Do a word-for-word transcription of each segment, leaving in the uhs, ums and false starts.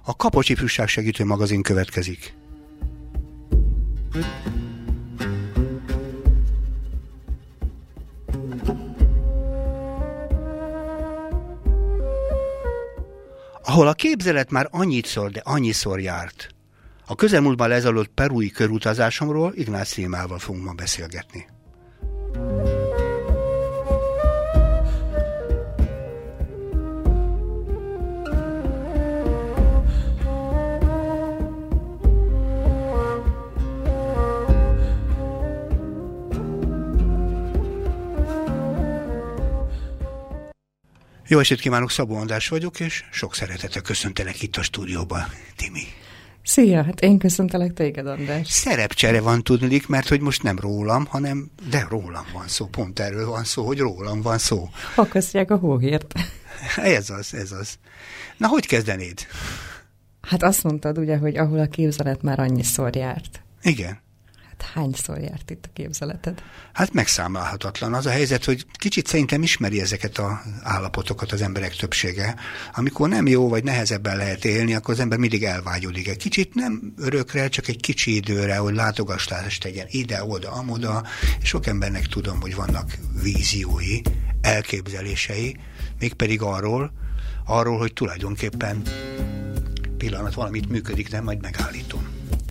A Kapocs Ifjúság Segítő Magazin következik. Ahol a képzelet már annyiszor, de annyiszor járt. A közelmúltban lezajlott perui körutazásomról Ignác Rémával fogunk ma beszélgetni. Jó estét kívánok, Szabó András vagyok, és sok szeretettel köszöntelek itt a stúdióban, Timi. Szia, hát én köszöntelek téged, András. Szerepcsere van tudnilik, mert hogy most nem rólam, hanem de rólam van szó, pont erről van szó, hogy rólam van szó. Akasztják a hóhírt. Ez az, ez az. Na, hogy kezdenéd? Hát azt mondtad ugye, hogy ahol a képzelet már annyiszor járt. Igen. Hányszor járt itt a képzeleted? Hát megszámolhatatlan. Az a helyzet, hogy kicsit szerintem ismeri ezeket az állapotokat az emberek többsége. Amikor nem jó, vagy nehezebben lehet élni, akkor az ember mindig elvágyódik. Egy kicsit nem örökre, csak egy kicsi időre, hogy látogatást tegyen ide, oda, amoda. És sok embernek tudom, hogy vannak víziói, elképzelései, mégpedig arról, arról, hogy tulajdonképpen pillanat, valamit működik, nem, majd megállítom.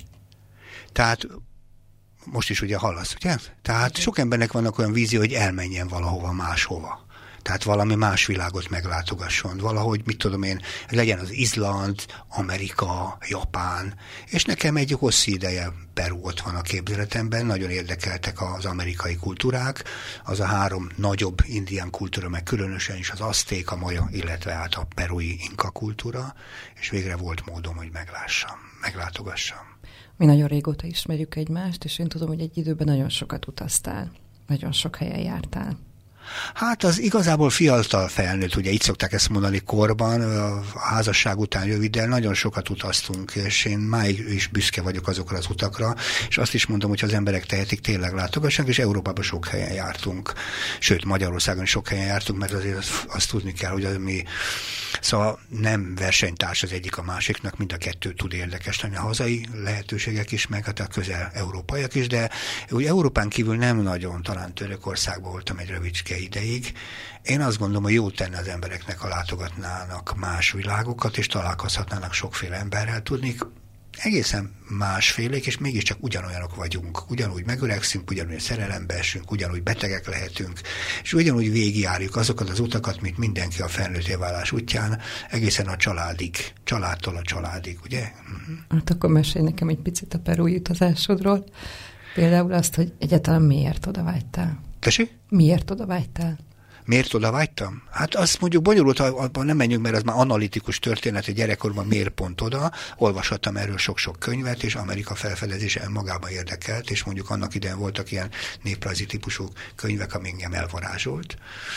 Tehát most is ugye hallasz, ugye? Tehát sok embernek vannak olyan vízió, hogy elmenjen valahova máshova. Tehát valami más világot meglátogasson. Valahogy, mit tudom én, legyen az Izland, Amerika, Japán. És nekem egy hosszú ideje Peru ott van a képzeletemben. Nagyon érdekeltek az amerikai kultúrák. Az a három nagyobb indián kultúra, meg különösen is az azték, a maja, illetve hát a perui inka kultúra. És végre volt módom, hogy meglássam, meglátogassam. Mi nagyon régóta ismerjük egymást, és én tudom, hogy egy időben nagyon sokat utaztál. Nagyon sok helyen jártál. Hát az igazából fiatal felnőtt, ugye így szokták ezt mondani korban, a házasság után röviddel nagyon sokat utaztunk, és én máig is büszke vagyok azokra az utakra, és azt is mondom, hogy az emberek tehetik, tényleg látogassanak, és Európában sok helyen jártunk. Sőt, Magyarországon sok helyen jártunk, mert azért azt, azt tudni kell, hogy az mi, szóval nem versenytárs az egyik a másiknak, mind a kettő tud érdekes lenni. A hazai lehetőségek is, meg hát a közel európaiak is, de úgy Európán kívül nem nagyon, talán Törökországban voltam egy rövidske ideig. Én azt gondolom, hogy jó tenne az embereknek, ha látogatnának más világokat, és találkozhatnának sokféle emberrel, tudnék egészen másfélék, és mégiscsak ugyanolyanok vagyunk. Ugyanúgy megöregszünk, ugyanúgy szerelembe esünk, ugyanúgy betegek lehetünk, és ugyanúgy végigjárjuk azokat az utakat, mint mindenki a felnőtté válás útján, egészen a családig, családtól a családig, ugye? Uh-huh. Hát akkor mesélj nekem egy picit a perui utazásodról. Például azt, hogy egyáltalán miért oda vágytál? Tessék? Miért oda vágytál? Miért oda vágytam? Hát azt mondjuk bonyolult, abban nem menjünk, mert az már analitikus történet, hogy gyerekkorban miért pont oda. Olvashattam erről sok-sok könyvet, és Amerika felfedezése magában érdekelt, és mondjuk annak idején voltak ilyen néprajzi típusú könyvek, ami engem elvarázsolt.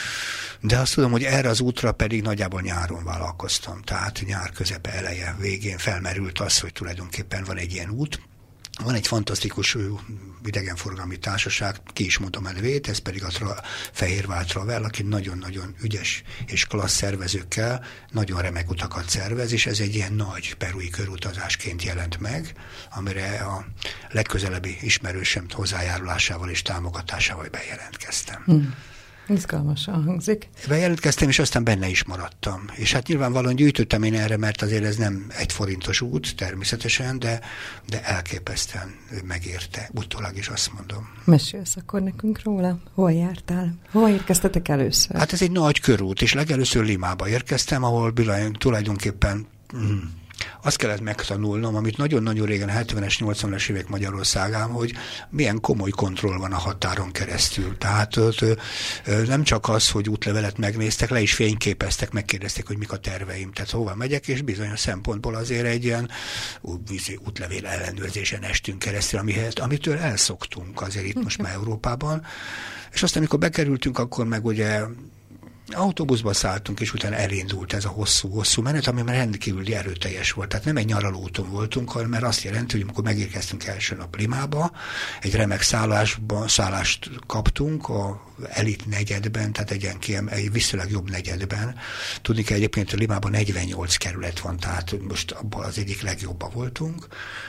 De azt tudom, hogy erre az útra pedig nagyjából nyáron vállalkoztam. Tehát nyár közepe, eleje, végén felmerült az, hogy tulajdonképpen van egy ilyen út. Van egy fantasztikus idegenforgalmi társaság, ki is mondom a nevét, ez pedig a Tra- Fehérvár Travel, aki nagyon-nagyon ügyes és klassz szervezőkkel nagyon remek utakat szervez, és ez egy ilyen nagy perui körutazásként jelent meg, amire a legközelebbi ismerősöm hozzájárulásával és támogatásával bejelentkeztem. Hmm. Izgalmasan hangzik. Bejelentkeztem, és aztán benne is maradtam. És hát nyilvánvalóan gyűjtöttem én erre, mert azért ez nem egy forintos út, természetesen, de, de elképesztően megérte. Utólag is azt mondom. Mesélsz akkor nekünk róla? Hol jártál? Hol érkeztetek először? Hát ez egy nagy körút, és legelőször Limába érkeztem, ahol tulajdonképpen... Mm, azt kellett megtanulnom, amit nagyon-nagyon régen, hetvenes, nyolcvanas évek Magyarországán, hogy milyen komoly kontroll van a határon keresztül. Tehát nem csak az, hogy útlevelet megnéztek, le is fényképeztek, megkérdezték, hogy mik a terveim, tehát hova megyek, és bizonyos szempontból azért egy ilyen útlevél ellenőrzésen estünk keresztül, amihez, amitől elszoktunk azért itt most már Európában. És aztán, amikor bekerültünk, akkor meg ugye Autóbuszba szálltunk, és utána elindult ez a hosszú-hosszú menet, ami már rendkívül erőteljes volt. Tehát nem egy nyaralóúton voltunk, hanem mert azt jelenti, hogy amikor megérkeztünk első nap Limába, egy remek szállásban, szállást kaptunk a elit negyedben, tehát egy, ilyen, egy viszonylag jobb negyedben. Tudni kell egyébként, hogy Limában negyvennyolc kerület van, tehát most abban az egyik legjobban voltunk.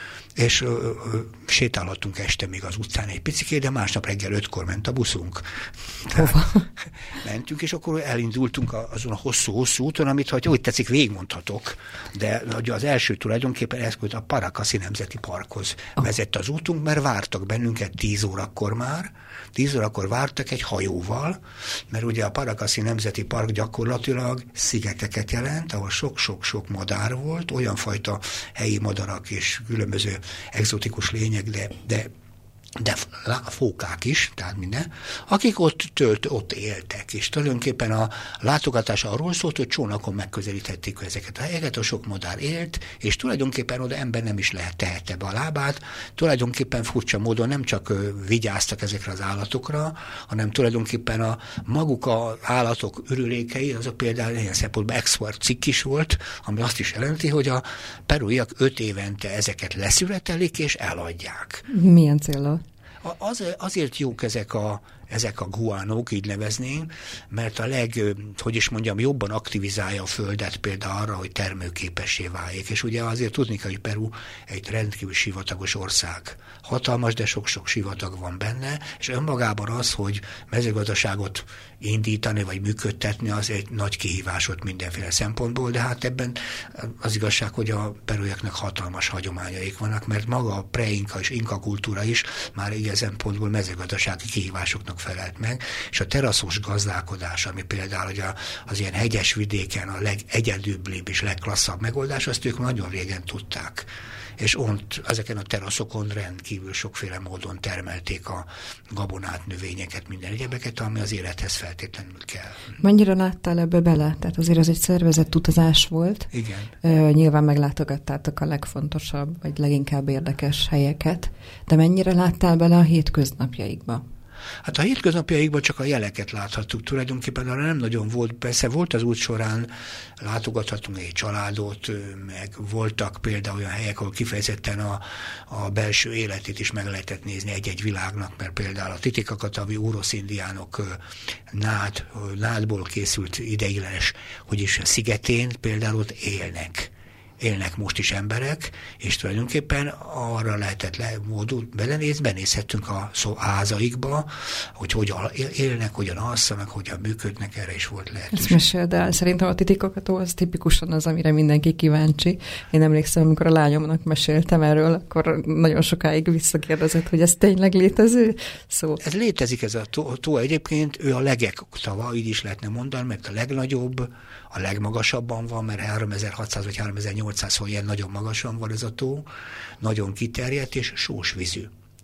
És ö, ö, sétálhattunk este még az utcán egy picikét, de másnap reggel ötkor ment a buszunk. Tehát mentünk, és akkor elindultunk azon a hosszú-hosszú úton, amit, ha úgy tetszik, végigmondhatok, de az első tulajdonképpen ez a Paracasi Nemzeti Parkhoz vezette az útunk, mert vártak bennünket tíz órakor már, tíz órakor vártak egy hajóval, mert ugye a Paracasi Nemzeti Park gyakorlatilag szigeteket jelent, ahol sok-sok-sok madár volt, olyan fajta helyi madarak és különböző egzotikus lények, de, de, de fókák is, tehát minden, akik ott tölt, ott éltek, és tulajdonképpen a látogatás arról szólt, hogy csónakon megközelíthették ezeket a helyeket, a sok madár élt, és tulajdonképpen oda ember nem is lehet tehette be a lábát, tulajdonképpen furcsa módon nem csak vigyáztak ezekre az állatokra, hanem tulajdonképpen a maguk az állatok örülékei, azok például ilyen szempontból export cikk is volt, ami azt is jelenti, hogy a peruiak öt évente ezeket leszületelik és eladják. Milyen célra? Az, azért jók ezek a, ezek a guánók, így nevezném, mert a leg, hogy is mondjam, jobban aktivizálja a földet például arra, hogy termőképessé váljék. És ugye azért tudni kell, hogy Peru egy rendkívül sivatagos ország. Hatalmas, de sok-sok sivatag van benne, és önmagában az, hogy mezőgazdaságot indítani, vagy működtetni, az egy nagy kihívásot mindenféle szempontból, de hát ebben az igazság, hogy a peruiaknak hatalmas hagyományaik vannak, mert maga a pre-inka és inka kultúra is már ilyen szempontból mezőgazdasági kihívásoknak felelt meg, és a teraszos gazdálkodás, ami például hogy az ilyen hegyes vidéken a legegyedűbblibb és legklasszabb megoldás, azt ők nagyon régen tudták. És ont, ezeken a teraszokon rendkívül sokféle módon termelték a gabonát, növényeket, minden egyebeket, ami az élethez feltétlenül kell. Mennyire láttál ebbe bele? Tehát azért ez egy szervezett utazás volt. Igen. Uh, nyilván meglátogattátok a legfontosabb, vagy leginkább érdekes helyeket, de mennyire láttál bele a hétköznapjaikba? Hát a hétköznapjaikban csak a jeleket láthattuk, tulajdonképpen arra nem nagyon volt, persze volt az út során, látogathatunk egy családot, meg voltak például olyan helyek, ahol kifejezetten a, a belső életét is meg lehetett nézni egy-egy világnak, mert például a Titicacatavi úrosz-indiánok nád, nádból készült ideiglenes, hogy is szigetén például ott élnek. Élnek most is emberek, és tulajdonképpen arra lehetett le, módul belenézni, benézhettünk a szó házaikba, hogy hogyan élnek, hogyan alszanak, hogyan működnek, erre is volt lehetőség. Ezt meséld el, szerintem a Titicacató az tipikusan az, amire mindenki kíváncsi. Én emlékszem, amikor a lányomnak meséltem erről, akkor nagyon sokáig visszakérdezett, hogy ez tényleg létező szó. Ez létezik, ez a tó, tó egyébként, ő a legek tava, így is lehetne mondani, mert a legnagyobb, a legmagasabban van, mert háromezer-hatszáz vagy háromezer-nyolcszáz, hogy ilyen nagyon magasan van ez a tó, nagyon kiterjedt és sósvízű.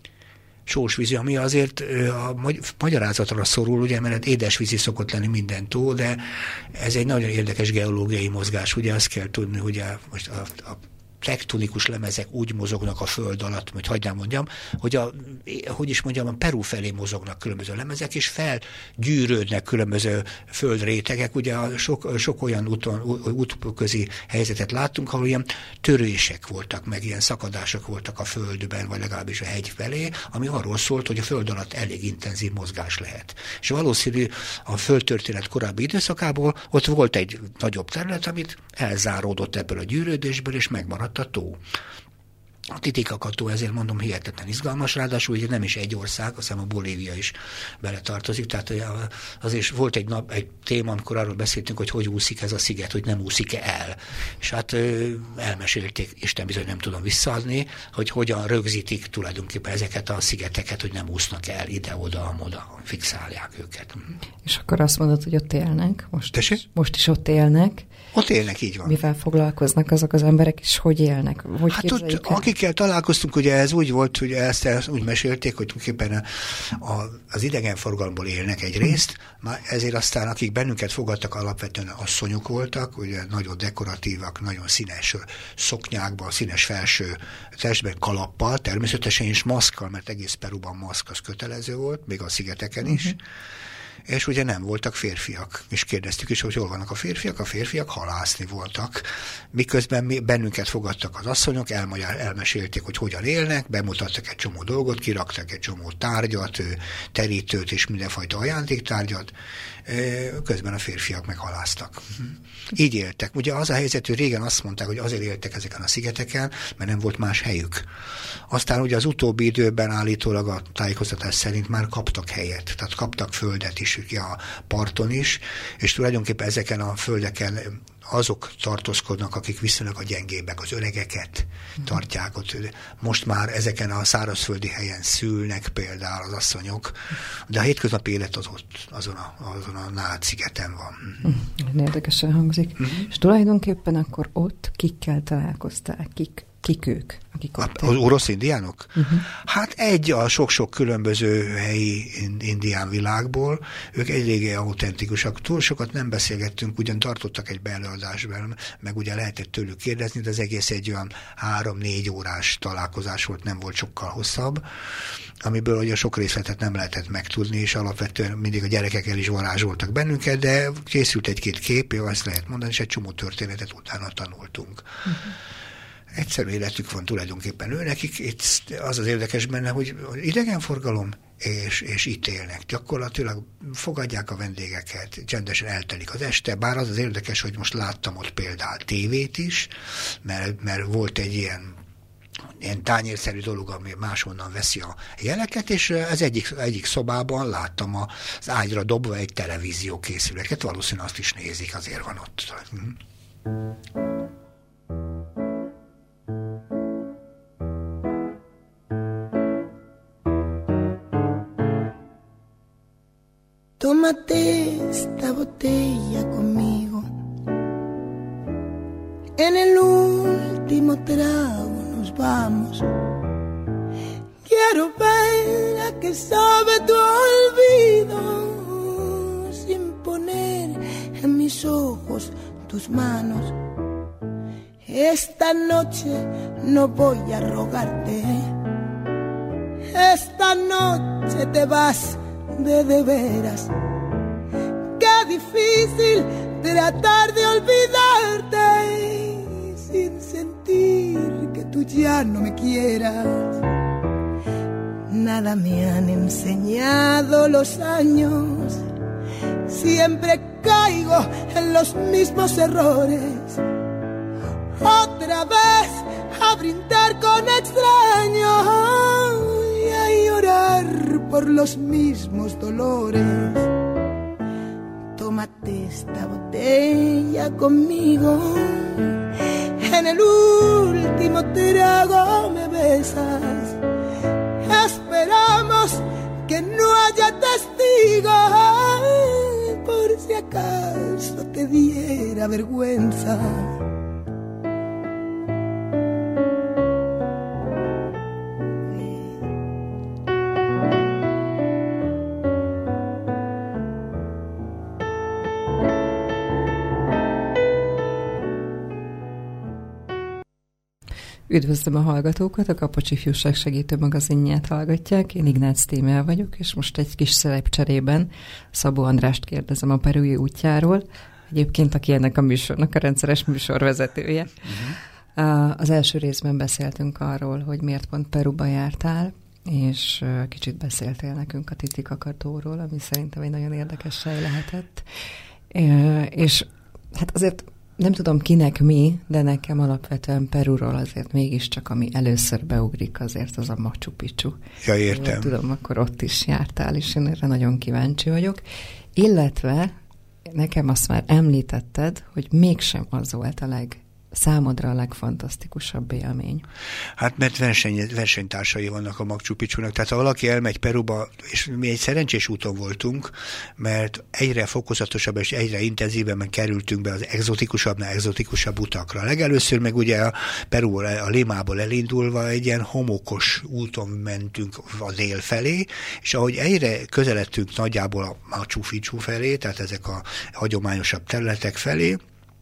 Sósvízű, ami azért a magyarázatra szorul, ugye, mert édesvízi szokott lenni minden tó, de ez egy nagyon érdekes geológiai mozgás, ugye azt kell tudni, hogy most a, a tektonikus lemezek úgy mozognak a föld alatt, hogy hagyd mondjam, hogy a, hogy is mondjam, a Peru felé mozognak különböző lemezek, és felgyűrődnek különböző földrétegek. Ugye a sok, sok olyan úton, útközi helyzetet láttunk, ahol ilyen törések voltak, meg ilyen szakadások voltak a földben, vagy legalábbis a hegy felé, ami arról szólt, hogy a föld alatt elég intenzív mozgás lehet. És valószínű a földtörténet korábbi időszakából ott volt egy nagyobb terület, amit elzáródott ebből a gyűrődésből, és megmaradt a tó. A Titicacató, ezért mondom, hihetetlen izgalmas, ráadásul ugye nem is egy ország, azt hiszem a Bolívia is beletartozik, tehát azért volt egy, nap, egy téma, amikor arról beszéltünk, hogy hogy úszik ez a sziget, hogy nem úszik-e el. És hát elmesélték, Isten bizony nem tudom visszaadni, hogy hogyan rögzítik tulajdonképpen ezeket a szigeteket, hogy nem úsznak el ide-oda, oda, fixálják őket. És akkor azt mondod, hogy ott élnek? Most, is, most is ott élnek. Ott élnek, így van. Mivel foglalkoznak azok az emberek, és hogy élnek? Hogy hát ott, akikkel találkoztunk, ugye ez úgy volt, hogy ezt, ezt úgy mesélték, hogy tulajdonképpen a, a, az idegenforgalomból élnek egyrészt, ezért aztán akik bennünket fogadtak, alapvetően asszonyok voltak, ugye nagyon dekoratívak, nagyon színes szoknyákban, színes felső testben, kalappal, természetesen is maszkkal, mert egész Peruban maszk az kötelező volt, még a szigeteken is. Uh-huh. és ugye nem voltak férfiak. És kérdeztük is, hogy hol vannak a férfiak. A férfiak halászni voltak. Miközben mi, bennünket fogadtak az asszonyok, elmagyar, elmesélték, hogy hogyan élnek, bemutattak egy csomó dolgot, kiraktak egy csomó tárgyat, terítőt és mindenfajta ajándéktárgyat, közben a férfiak meg haláztak. Így éltek. Ugye az a helyzet, hogy régen azt mondták, hogy azért éltek ezeken a szigeteken, mert nem volt más helyük. Aztán ugye az utóbbi időben állítólag a tájékoztatás szerint már kaptak helyet, tehát kaptak földet is a parton is, és tulajdonképpen ezeken a földeken azok tartózkodnak, akik viszonylag a gyengébbek, az öregeket tartják ott. Most már ezeken a szárazföldi helyen szülnek például az asszonyok, de a hétköznapi élet az ott, azon a, azon a Nád szigeten van. Mm. Érdekesen hangzik. Mm. És tulajdonképpen akkor ott kikkel találkoztál, kik? Kik ők? Akik ott az orosz indiánok? Uh-huh. Hát egy a sok-sok különböző helyi indián világból, ők eléggé autentikusak. Túl sokat nem beszélgettünk, ugyan tartottak egy beelőadásban, meg ugye lehetett tőlük kérdezni, de az egész egy olyan három-négy órás találkozás volt, nem volt sokkal hosszabb, amiből ugye sok részletet nem lehetett megtudni, és alapvetően mindig a gyerekek el is varázsoltak bennünket, de készült egy-két kép, azt lehet mondani, és egy csomó történetet utána tanultunk. Uh-huh. Egyszerű életük van tulajdonképpen őnekik. Itt az az érdekes benne, hogy idegenforgalom, és, és itt élnek. Gyakorlatilag fogadják a vendégeket, csendesen eltelik az este, bár az az érdekes, hogy most láttam ott például tévét is, mert, mert volt egy ilyen ilyen tányérszerű dolog, ami máshonnan veszi a jeleket, és az egyik, egyik szobában láttam az ágyra dobva egy televízió készüléket, valószínűleg azt is nézik, azért van ott. Hm. Tómate esta botella conmigo. En el último trago nos vamos. Quiero ver a qué sabe tu olvido, sin poner en mis ojos tus manos. Esta noche no voy a rogarte. Esta noche te vas de de veras. Qué difícil tratar de olvidarte sin sentir que tú ya no me quieras. Nada me han enseñado los años. Siempre caigo en los mismos errores. Otra vez a brindar con extraños y a llorar por los mismos dolores. Tómate esta botella conmigo. En el último trago me besas. Esperamos que no haya testigos, por si acaso te diera vergüenza. Üdvözlöm a hallgatókat, a Kapocs Ifjúság Segítő Magazinját hallgatják. Én Ignác Tímea vagyok, és most egy kis szerepcserében Szabó Andrást kérdezem a perui útjáról. Egyébként, aki ennek a műsornak a rendszeres műsorvezetője. Uh-huh. Az első részben beszéltünk arról, hogy miért pont Peruba jártál, és kicsit beszéltél nekünk a Titicacatoról, ami szerintem egy nagyon érdekes hely lehetett. És hát azért nem tudom kinek mi, de nekem alapvetően Peruról azért mégiscsak, ami először beugrik, azért az a Machu Picchu. Ja, értem. Én tudom, akkor ott is jártál, és én erre nagyon kíváncsi vagyok. Illetve nekem azt már említetted, hogy mégsem az volt a leg számodra a legfantasztikusabb élmény. Hát mert verseny, versenytársai vannak a Machu Picchunak, tehát ha valaki elmegy Peruba, és mi egy szerencsés úton voltunk, mert egyre fokozatosabb és egyre intenzívebben kerültünk be az egzotikusabbnál egzotikusabb utakra. Legelőször meg ugye a Peru, a Limából elindulva egy ilyen homokos úton mentünk a dél felé, és ahogy egyre közeledtünk nagyjából a Machu Picchu felé, tehát ezek a hagyományosabb területek felé,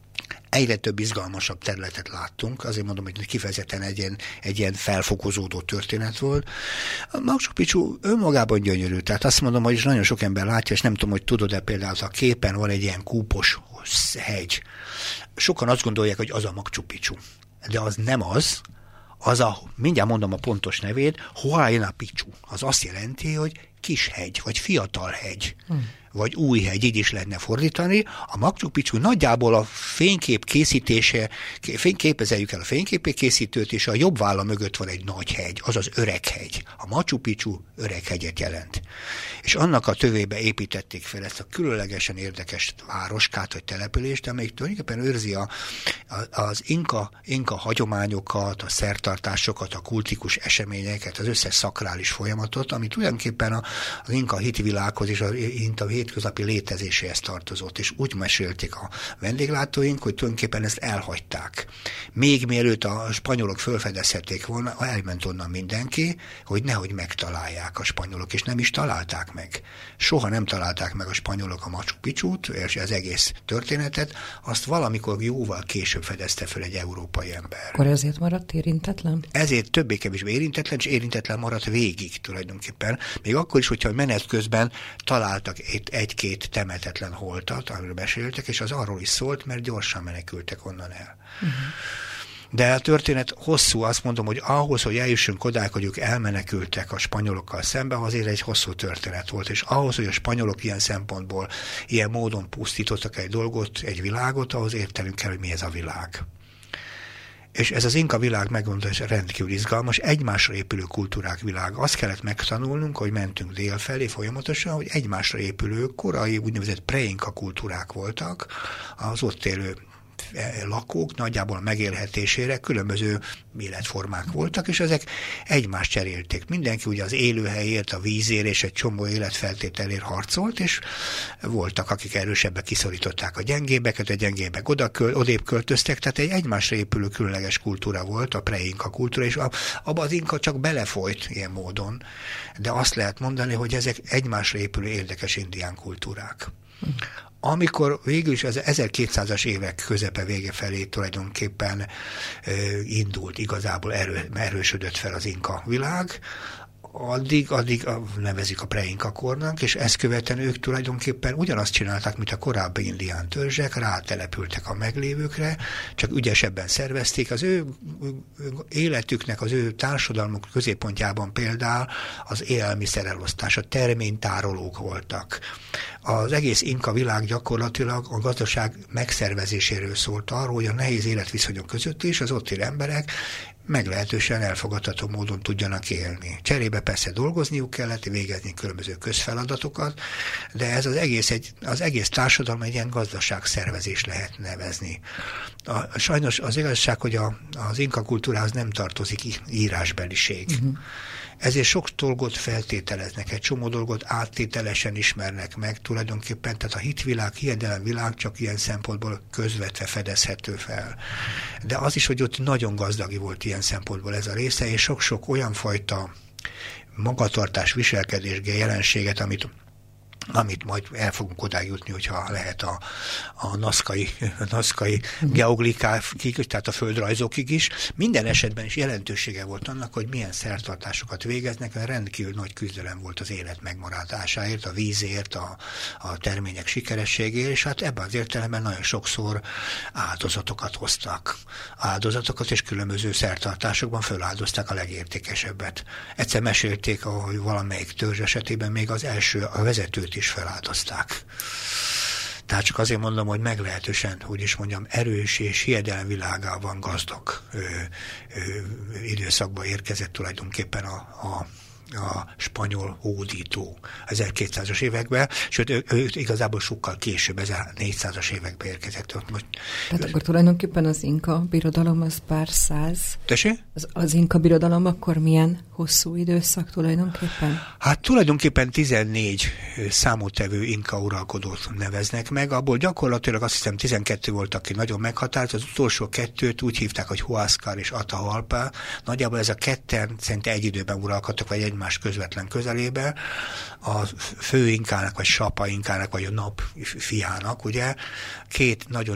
egyre több izgalmasabb területet láttunk, azért mondom, hogy kifejezetten egy ilyen, egy ilyen felfokozódó történet volt. A Machu Picchu önmagában gyönyörű, tehát azt mondom, hogy nagyon sok ember látja, és nem tudom, hogy tudod-e, például a képen van egy ilyen kúpos hegy. Sokan azt gondolják, hogy az a Machu Picchu, de az nem az, az a, mindjárt mondom a pontos nevét, Huayna Picchu. Az azt jelenti, hogy kis hegy, vagy fiatal hegy. Hmm. vagy új hegy, így is lehetne fordítani. A Machu Picchu nagyjából a fénykép készítése, fényképezeljük el a fényképkészítőt, és a jobb válla mögött van egy nagy hegy, azaz öreg hegy. A Machu Picchu öreg hegyet jelent. És annak a tövébe építették fel ezt a különlegesen érdekes városkát, vagy települést, amelyik tulajdonképpen őrzi a, a, az inka, inka hagyományokat, a szertartásokat, a kultikus eseményeket, az összes szakrális folyamatot, ami tulajdonképpen a, az inka hitvilághoz és az inka hétköznapi létezéséhez tartozott, és úgy mesélték a vendéglátóink, hogy tulajdonképpen ezt elhagyták. Még mielőtt a spanyolok felfedezhették volna, elment onnan mindenki, hogy nehogy megtalálják a spanyolok, és nem is találták meg. Soha nem találták meg a spanyolok a Machu Picchut, és az egész történetet, azt valamikor jóval később fedezte fel egy európai ember. Akkor ezért maradt érintetlen? Ezért többé-kevésbé érintetlen, és érintetlen maradt végig tulajdonképpen. Még akkor is, hogyha menet közben találtak egy-két temetetlen holtat, amiről beszéltek, és az arról is szólt, mert gyorsan menekültek onnan el. Uh-huh. De a történet hosszú, azt mondom, hogy ahhoz, hogy eljussunk odáig, hogy ők elmenekültek a spanyolokkal szembe, azért egy hosszú történet volt, és ahhoz, hogy a spanyolok ilyen szempontból, ilyen módon pusztítottak egy dolgot, egy világot, ahhoz értenünk kell, hogy mi ez a világ. És ez az inka világ, megmondom, hogy rendkívül izgalmas, egymásra épülő kultúrák világ. Azt kellett megtanulnunk, hogy mentünk dél felé folyamatosan, hogy egymásra épülő korai úgynevezett preinka kultúrák voltak, az ott élő lakók nagyjából a megélhetésére különböző életformák voltak, és ezek egymást cserélték. Mindenki ugye az élőhelyért, a vízért és egy csomó életfeltételért harcolt, és voltak, akik erősebbek kiszorították a gyengébbeket, a gyengébbek odaköl, odébb költöztek, tehát egy egymásra épülő különleges kultúra volt, a preinka kultúra, és abban az inka csak belefolyt ilyen módon, de azt lehet mondani, hogy ezek egymásra épülő érdekes indián kultúrák. Amikor végül is az ezerkétszázas évek közepe vége felé tulajdonképpen e, indult, igazából erő, erősödött fel az inka világ, addig, addig a, nevezik a preinka kornak, és ezt követően ők tulajdonképpen ugyanazt csinálták, mint a korábbi indián törzsek, rátelepültek a meglévőkre, csak ügyesebben szervezték. Az ő életüknek, az ő társadalmuk középpontjában például az élelmiszerelosztás, a terménytárolók voltak. Az egész inka világ gyakorlatilag a gazdaság megszervezéséről szólt arról, hogy a nehéz életviszonyok között is az ott élő emberek meglehetősen elfogadható módon tudjanak élni. Cserébe persze dolgozniuk kellett, végezni különböző közfeladatokat, de ez az egész, egy, az egész társadalom egy ilyen gazdaságszervezés lehet nevezni. A, sajnos az igazság, hogy a, az inka kultúrához nem tartozik írásbeliség. Uh-huh. Ezért sok dolgot feltételeznek, egy csomó dolgot áttételesen ismernek meg tulajdonképpen, tehát a hitvilág, hiedelemvilág csak ilyen szempontból közvetve fedezhető fel. De az is, hogy ott nagyon gazdagi volt ilyen szempontból ez a része, és sok-sok olyan fajta magatartás, viselkedés, jelenséget, amit amit majd el fogunk odáig jutni, hogyha lehet a, a naszkai, naszkai geoglikákig, tehát a földrajzokig is. Minden esetben is jelentősége volt annak, hogy milyen szertartásokat végeznek, mert rendkívül nagy küzdelem volt az élet megmaradásáért, a vízért, a, a termények sikerességéért, és hát ebben az értelemben nagyon sokszor áldozatokat hoztak. Áldozatokat, és különböző szertartásokban föláldozták a legértékesebbet. Egyszer mesélték, hogy valamelyik törzs esetében még az első, a vezetőt is feláldozták. Tehát csak azért mondom, hogy meglehetősen, hogy is mondjam, erős és hiedelem világában gazdag ö, ö, időszakba érkezett tulajdonképpen a, a a spanyol hódító ezerkétszázas években, sőt, ő, ő igazából sokkal később, ezernégyszázas években érkezett. Most, Tehát akkor tulajdonképpen az inka birodalom az pár száz. Tessék? Az, az inka birodalom akkor milyen hosszú időszak tulajdonképpen? Hát tulajdonképpen tizennégy számottevő inka uralkodót neveznek meg, abból gyakorlatilag azt hiszem tizenkettő volt, aki nagyon meghatározott, az utolsó kettőt úgy hívták, hogy Huáscar és Atahualpa. Nagyjából ez a ketten szerintem egy időben uralkodtak, vagy egy más közvetlen közelébe, a fő inkának, vagy sapa inkának, vagy a nap fiának, ugye, két nagyon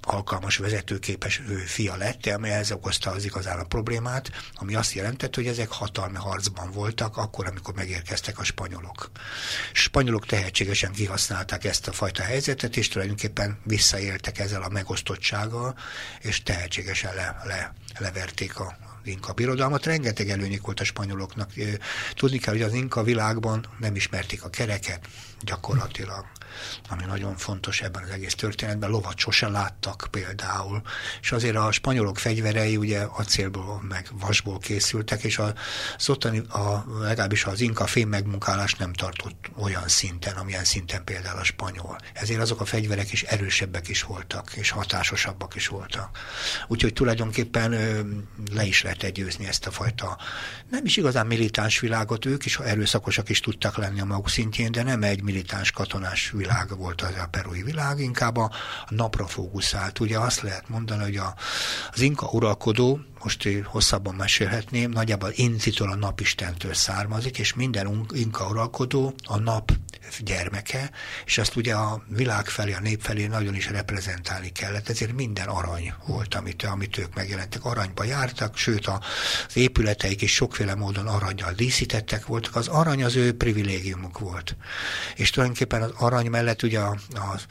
alkalmas, vezetőképes fia lett, amelyhez okozta az igazán a problémát, ami azt jelentett, hogy ezek hatalmi harcban voltak, akkor, amikor megérkeztek a spanyolok. Spanyolok tehetségesen kihasználták ezt a fajta helyzetet, és tulajdonképpen visszaéltek ezzel a megosztottsággal, és tehetségesen le, le, leverték a inka birodalmat. Rengeteg előnyük volt a spanyoloknak. Tudni kell, hogy az inka világban nem ismerték a kereket, gyakorlatilag, ami nagyon fontos ebben az egész történetben. Lovat sose láttak például, és azért a spanyolok fegyverei ugye acélból meg vasból készültek, és az ottani, a, legalábbis az inka fém megmunkálás nem tartott olyan szinten, amilyen szinten például a spanyol. Ezért azok a fegyverek is erősebbek is voltak, és hatásosabbak is voltak. Úgyhogy tulajdonképpen ö, le is lehet győzni ezt a fajta, nem is igazán militáns világot, ők is erőszakosak is tudtak lenni a maguk szintjén, de nem egy militáns katonás világ volt az a perui világ, inkább a napra fókuszált. Ugye azt lehet mondani, hogy a, az inka uralkodó, most hosszabban mesélhetném, nagyjából Intitől, a napistentől származik, és minden inka uralkodó a nap gyermeke, és ezt ugye a világ felé, a nép felé nagyon is reprezentálni kellett, ezért minden arany volt, amit, amit ők megjelentek. Aranyba jártak, sőt az épületeik is sokféle módon arannyal díszítettek voltak. Az arany az ő privilégiumuk volt. És tulajdonképpen az arany mellett ugye az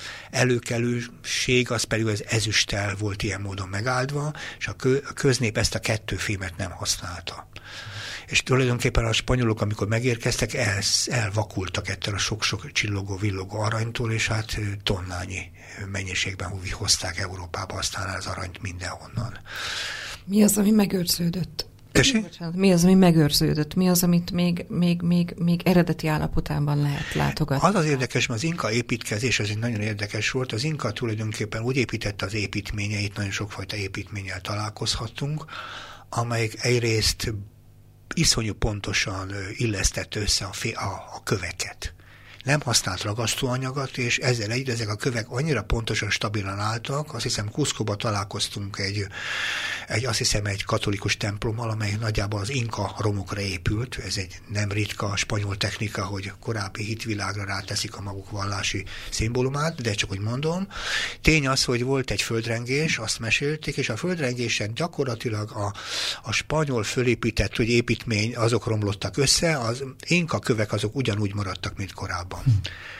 előkelőség, az pedig az ezüsttel volt ilyen módon megáldva, és a köznép ezt a kettő fémet nem használta. És tulajdonképpen a spanyolok, amikor megérkeztek, el, elvakultak ettől a sok-sok csillogó, villogó aranytól, és hát tonnányi mennyiségben hozták Európába aztán az aranyt mindenhonnan. Mi az, ami megőrződött? Bocsánat, mi az, ami megőrződött? Mi az, amit még, még, még, még eredeti állapotában lehet látogatni? Az az érdekes, mert az inka építkezés, ez egy nagyon érdekes volt. Az inka tulajdonképpen úgy építette az építményeit, nagyon sokfajta építménnyel találkozhattunk, amelyik egyrészt iszonyú pontosan illesztette össze a, fé, a, a köveket. Nem használt ragasztóanyagot, és ezzel együtt ezek a kövek annyira pontosan, stabilan álltak. Azt hiszem, Cuscoba találkoztunk egy, egy, azt hiszem, egy katolikus templommal, amely nagyjából az inka romokra épült. Ez egy nem ritka spanyol technika, hogy korábbi hitvilágra ráteszik a maguk vallási szimbólumát, de csak úgy mondom. Tény az, hogy volt egy földrengés, azt mesélték, és a földrengésen gyakorlatilag a, a spanyol fölépített hogy építmény, azok romlottak össze, az inka kövek azok ugyanúgy maradtak, mint korábban. Hm.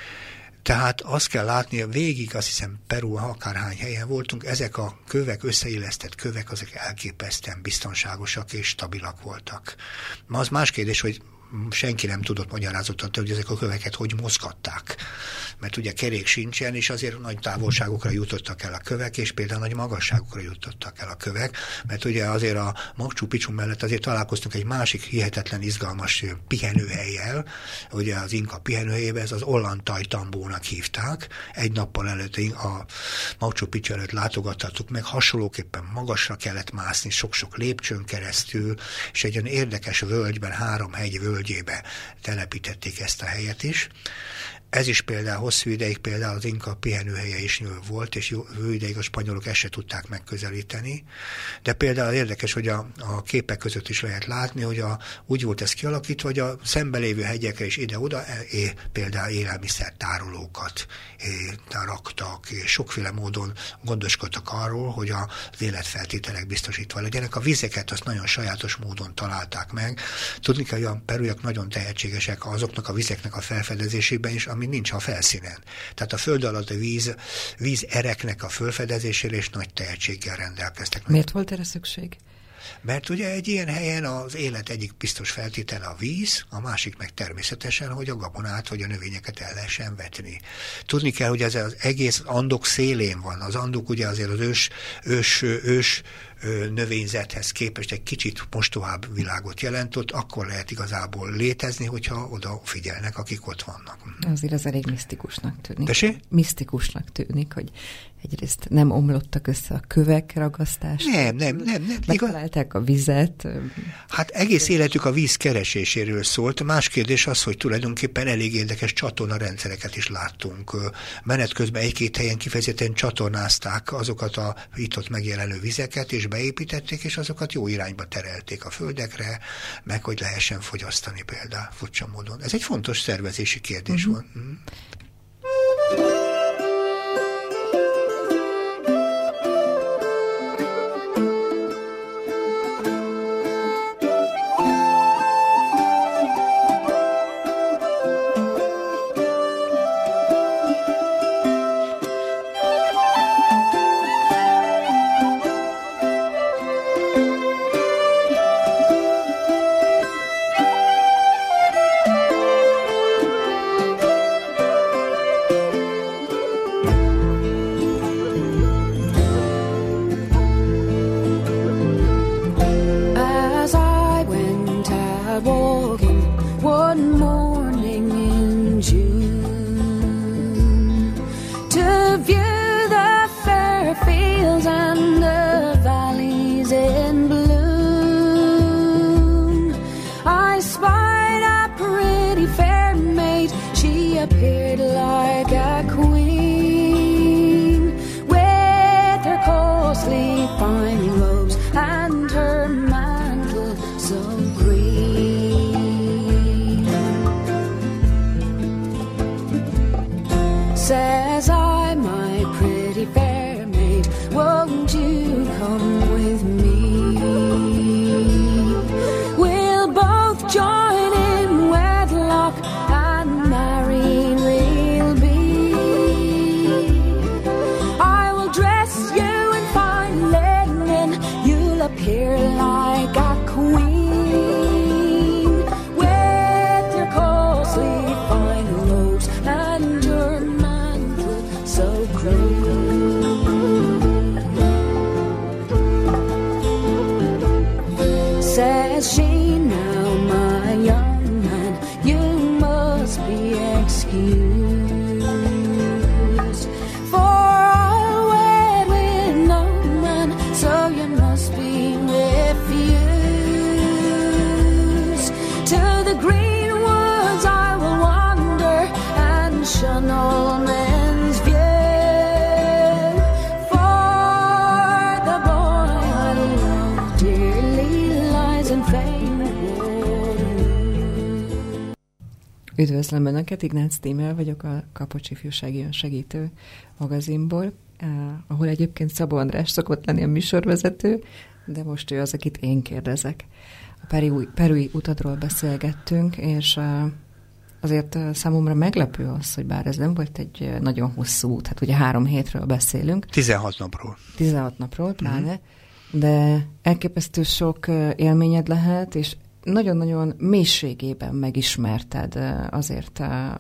Tehát azt kell látni, végig azt hiszem Peru, akárhány helyen voltunk, ezek a kövek, összeillesztett kövek, azok elképesztően biztonságosak és stabilak voltak. Ma az más kérdés, hogy senki nem tudott magyarázatot, hogy ezek a köveket hogy mozgatták. Mert ugye kerék sincsen, és azért nagy távolságokra jutottak el a kövek, és például nagy magasságokra jutottak el a kövek, mert ugye azért a Machu Picchu mellett azért találkoztunk egy másik hihetetlen izgalmas pihenőhellyel, ugye az inka pihenőhelyében, ez az Ollantaytambo-nak hívták. Egy nappal előtt a Machu Picchu előtt látogattattuk meg, hasonlóképpen magasra kellett mászni, sok-sok lépcsőn keresztül, és egy olyan érdekes völgyben, három hegy völgyébe telepítették ezt a helyet is. Ez is például hosszú ideig például az inka pihenőhelye is volt, és jó ideig a spanyolok ezt se tudták megközelíteni. De például érdekes, hogy a, a képek között is lehet látni, hogy a, úgy volt ez kialakítva, hogy a szembelévő hegyekre is ide-oda é, például élelmiszertárolókat é, raktak, és sokféle módon gondoskodtak arról, hogy az életfeltételek biztosítva legyenek. A vizeket azt nagyon sajátos módon találták meg. Tudni kell, hogy a perujak nagyon tehetségesek azoknak a vizeknek a felfedezésében is, ami nincs a felszínen. Tehát a föld alatti víz, víz ereknek a felfedezésére és nagy tehetséggel rendelkeztek. Miért volt erre szükség? Mert ugye egy ilyen helyen az élet egyik biztos feltétele a víz, a másik meg természetesen, hogy a gabonát vagy a növényeket el lehessen vetni. Tudni kell, hogy ez az egész Andok szélén van. Az Andok ugye azért az ős, ős, ős növényzethez képest egy kicsit mostohább világot jelentott, akkor lehet igazából létezni, hogyha oda figyelnek, akik ott vannak. Azért az elég misztikusnak tűnik. Tessék? Misztikusnak tűnik, hogy egyrészt nem omlottak össze a kövek ragasztás. Nem, nem, nem. nem. Megtalálták a vizet. Hát egész életük a víz kereséséről szólt. Más kérdés az, hogy tulajdonképpen elég érdekes csatornarendszereket is láttunk. Menet közben egy-két helyen kifejezetten csatornázták azokat a itt-ott megjelenő vizeket, és beépítették, és azokat jó irányba terelték a földekre, meg hogy lehessen fogyasztani például furcsa módon. Ez egy fontos szervezési kérdés mm-hmm. volt. Mm. my young man, you must be excused. For I'll wed with no man, so you must be refused. To the green woods I will wander and shun all men's view. For the boy I love dearly lies in fame. Üdvözlöm Önöket, Ignác Tímea vagyok, a Kapocs Ifjúsági Önsegítő magazinból, eh, ahol egyébként Szabó András szokott lenni a műsorvezető, de most ő az, akit én kérdezek. A perui, perui utadról beszélgettünk, és eh, azért eh, számomra meglepő az, hogy bár ez nem volt egy eh, nagyon hosszú út, hát ugye három hétről beszélünk. tizenhat napról. tizenhat napról, pláne, uh-huh. De elképesztő sok eh, élményed lehet, és nagyon-nagyon mélységében megismerted azért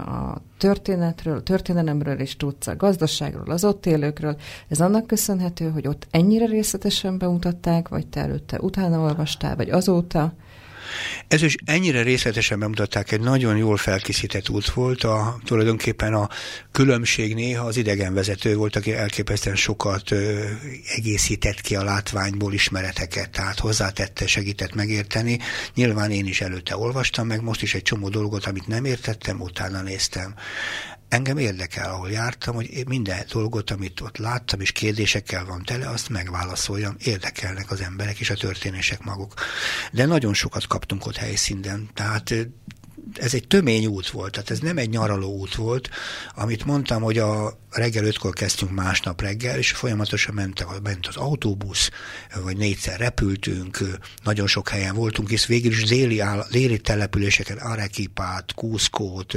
a történetről, a történelemről, és tudsz a gazdaságról, az ott élőkről. Ez annak köszönhető, hogy ott ennyire részletesen bemutatták, vagy te előtte utána olvastál, vagy azóta? Ez is ennyire részletesen bemutatták, egy nagyon jól felkészített út volt. A, tulajdonképpen a különbség néha az idegenvezető volt, aki elképesztően sokat ö, egészített ki a látványból ismereteket, tehát hozzátette, segített megérteni. Nyilván én is előtte olvastam meg, most is egy csomó dolgot, amit nem értettem, utána néztem. Engem érdekel, ahol jártam, hogy minden dolgot, amit ott láttam, és kérdésekkel van tele, azt megválaszoljam. Érdekelnek az emberek és a történések maguk. De nagyon sokat kaptunk ott helyszínen. Tehát ez egy tömény út volt, tehát ez nem egy nyaraló út volt, amit mondtam, hogy a reggel ötkor kezdtünk másnap reggel, és folyamatosan ment, ment az autóbusz, vagy négyszer repültünk, nagyon sok helyen voltunk, és végül is déli, áll, déli településeken Arequipát, Cuscót,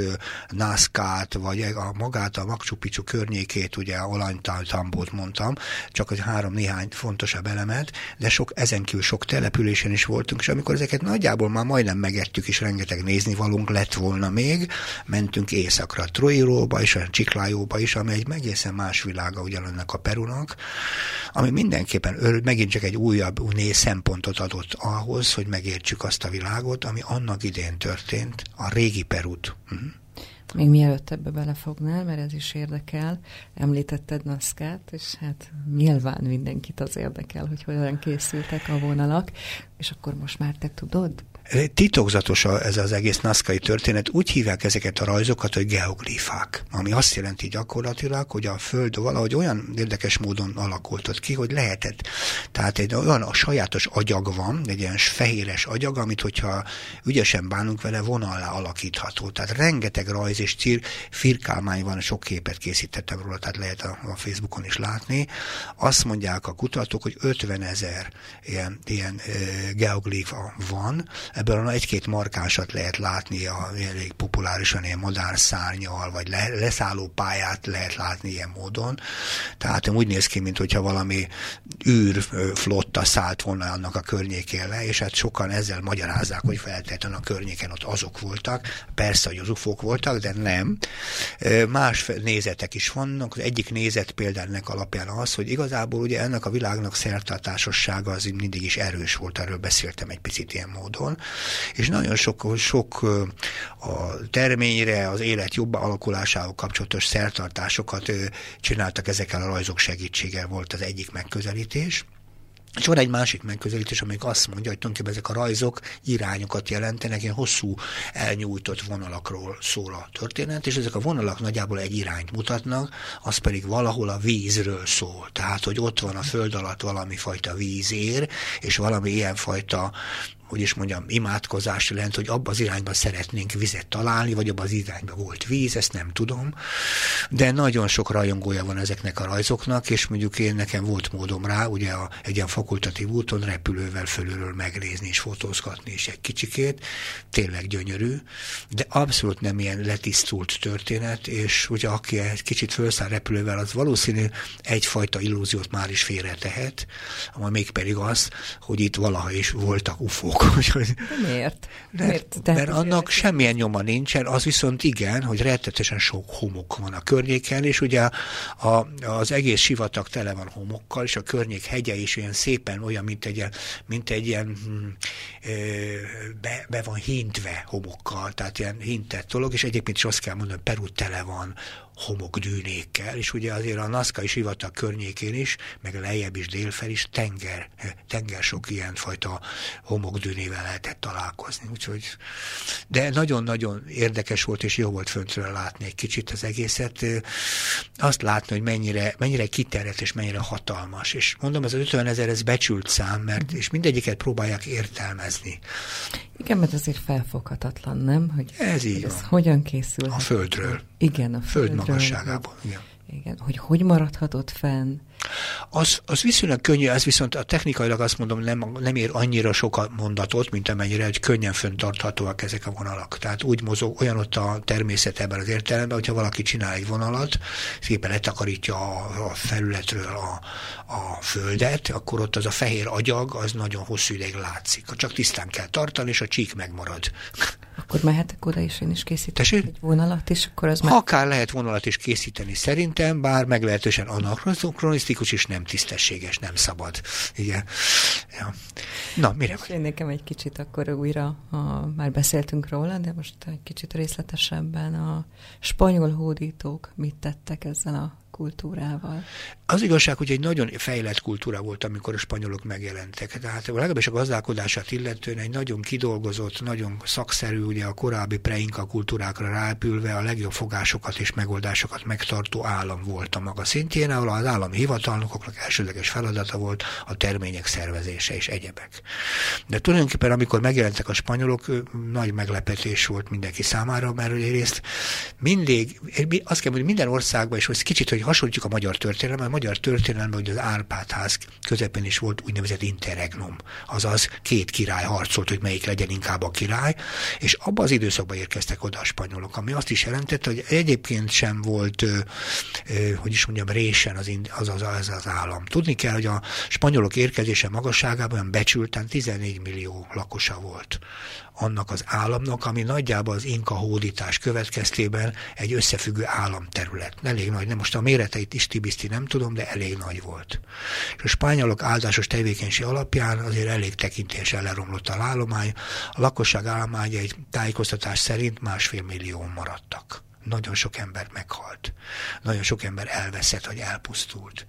Nazcát, vagy a magát, a Machu Picchu környékét, ugye Ollantaytambót mondtam, csak az három néhány fontosabb elemet, de sok, ezen kívül sok településen is voltunk, és amikor ezeket nagyjából már majdnem megettük, és rengeteg néznivalónk lett volna még, mentünk északra, Trujilloba és a Chiclayoba is, amely egy egészen más világa ugyanannak a Perunak, ami mindenképpen megint csak egy újabb néz szempontot adott ahhoz, hogy megértsük azt a világot, ami annak idén történt, a régi Perut. Uh-huh. Még mielőtt ebbe belefognál, mert ez is érdekel, említetted Nazcát, és hát nyilván mindenkit az érdekel, hogy hogyan készültek a vonalak, és akkor most már te tudod? Titokzatos ez az egész nazcai történet. Úgy hívják ezeket a rajzokat, hogy geoglifák, ami azt jelenti gyakorlatilag, hogy a Föld valahogy olyan érdekes módon alakult ott ki, hogy lehetett. Tehát egy olyan a sajátos agyag van, egy ilyen fehéres agyag, amit hogyha ügyesen bánunk vele, vonallá alakítható. Tehát rengeteg rajz és cír, firkálmány van, sok képet készítettem róla, tehát lehet a, a Facebookon is látni. Azt mondják a kutatók, hogy ötvenezer ilyen, ilyen e, geoglifa van. Ebből egy-két markánsat lehet látni, a, elég populárisan ilyen madárszárnyal, vagy le, leszálló pályát lehet látni ilyen módon. Tehát úgy néz ki, mintha valami űrflotta szállt volna annak a környékén le, és hát sokan ezzel magyarázzák, hogy feltétlenül a környéken ott azok voltak. Persze, hogy az ufók voltak, de nem. Más nézetek is vannak. Az egyik nézet például alapján az, hogy igazából ugye ennek a világnak szertartásossága az mindig is erős volt, erről beszéltem egy picit ilyen módon. És nagyon sok, sok a terményre, az élet jobb alakulásával kapcsolatos szertartásokat csináltak ezekkel a rajzok segítséggel, volt az egyik megközelítés. És van egy másik megközelítés, amelyik azt mondja, hogy tulajdonképpen ezek a rajzok irányokat jelentenek, ilyen hosszú elnyújtott vonalakról szól a történet, és ezek a vonalak nagyjából egy irányt mutatnak, az pedig valahol a vízről szól. Tehát, hogy ott van a föld alatt valami fajta vízér, és valami ilyenfajta, hogy is mondjam, imádkozás jelent, hogy abba az irányba szeretnénk vizet találni, vagy abba az irányba volt víz, ezt nem tudom, de nagyon sok rajongója van ezeknek a rajzoknak, és mondjuk én nekem volt módom rá, ugye a, egy ilyen fakultatív úton repülővel fölülről megnézni és fotózgatni is egy kicsikét, tényleg gyönyörű, de abszolút nem ilyen letisztult történet, és ugye aki egy kicsit felszáll repülővel, az valószínű egyfajta illúziót már is félretehet, ami még pedig az, hogy itt valaha is voltak ufók. De miért? De, miért? Mert annak semmilyen nyoma nincsen, az viszont igen, hogy rettetesen sok homok van a környéken, és ugye a, az egész sivatag tele van homokkal, és a környék hegye is olyan szépen olyan, mint egy, mint egy ilyen be, be van hintve homokkal, tehát ilyen hintett dolog, és egyébként is azt kell mondani, hogy Peru tele van homokdűnékkel, és ugye azért a Nazca sivatag környékén is, meg lejjebb is délfel is tenger, tenger sok ilyen fajta homokdűnével lehetett találkozni. Úgyhogy, de nagyon-nagyon érdekes volt, és jó volt föntről látni egy kicsit az egészet. Azt látni, hogy mennyire, mennyire kiterjedt, és mennyire hatalmas. És mondom, ez az ötven ezer, ez becsült szám, mert és mindegyiket próbálják értelmezni. Igen, mert azért felfoghatatlan, nem? Hogy ez így hogy van. Ez hogyan készül? A földről. Igen, a föld földről. magasságából. Igen. Igen, hogy hogy maradhatott fenn? Az, az viszonylag könnyű, ez viszont a technikailag azt mondom, nem, nem ér annyira sok mondatot, mint amennyire, hogy könnyen fenntarthatóak ezek a vonalak. Tehát úgy mozog, olyan ott a természet ebben az értelemben, hogyha valaki csinál egy vonalat, szépen letakarítja a, a felületről a, a földet, akkor ott az a fehér agyag, az nagyon hosszú ideig látszik. Csak tisztán kell tartani, és a csík megmarad. Akkor mehetek oda, és én is készítek Tessék? egy vonalat, és akkor az... Akár lehet vonalat is készíteni szerintem, bár meglehetősen anakronisztikus, és nem tisztességes, nem szabad. Igen. Ja. Na, mire vagy? Én nekem egy kicsit akkor újra, a, már beszéltünk róla, de most egy kicsit részletesebben a spanyol hódítók mit tettek ezzel a kultúrával? Az igazság, hogy egy nagyon fejlett kultúra volt, amikor a spanyolok megjelentek. Tehát legalábbis a gazdálkodását illetően egy nagyon kidolgozott, nagyon szakszerű, ugye a korábbi preinka kultúrákra ráépülve a legjobb fogásokat és megoldásokat megtartó állam volt a maga szintjén, ahol az állami hivatalnokoknak elsődleges feladata volt a termények szervezése és egyebek. De tulajdonképpen amikor megjelentek a spanyolok, nagy meglepetés volt mindenki számára, mert egyrészt mindig, azt kell mondani, minden országban, és kicsit, hogy hasonlítjuk a magyar történelemben, a magyar történelemben, hogy az Árpád-ház közepén is volt úgynevezett interregnum, azaz két király harcolt, hogy melyik legyen inkább a király, és abban az időszakban érkeztek oda a spanyolok, ami azt is jelentette, hogy egyébként sem volt, ö, ö, hogy is mondjam, résen az, az, az, az, az állam. Tudni kell, hogy a spanyolok érkezése magasságában olyan becsülten tizennégy millió lakosa volt annak az államnak, ami nagyjából az inka hódítás következtében egy összefüggő államterület. Elég nagy, nem most a méreteit is tibiszti nem tudom, de elég nagy volt. És a spanyolok áldásos tevékenység alapján azért elég tekintélyesen leromlott a állomány. A lakosság állománya egy tájékoztatás szerint másfél millió maradtak. Nagyon sok ember meghalt. Nagyon sok ember elveszett, vagy elpusztult.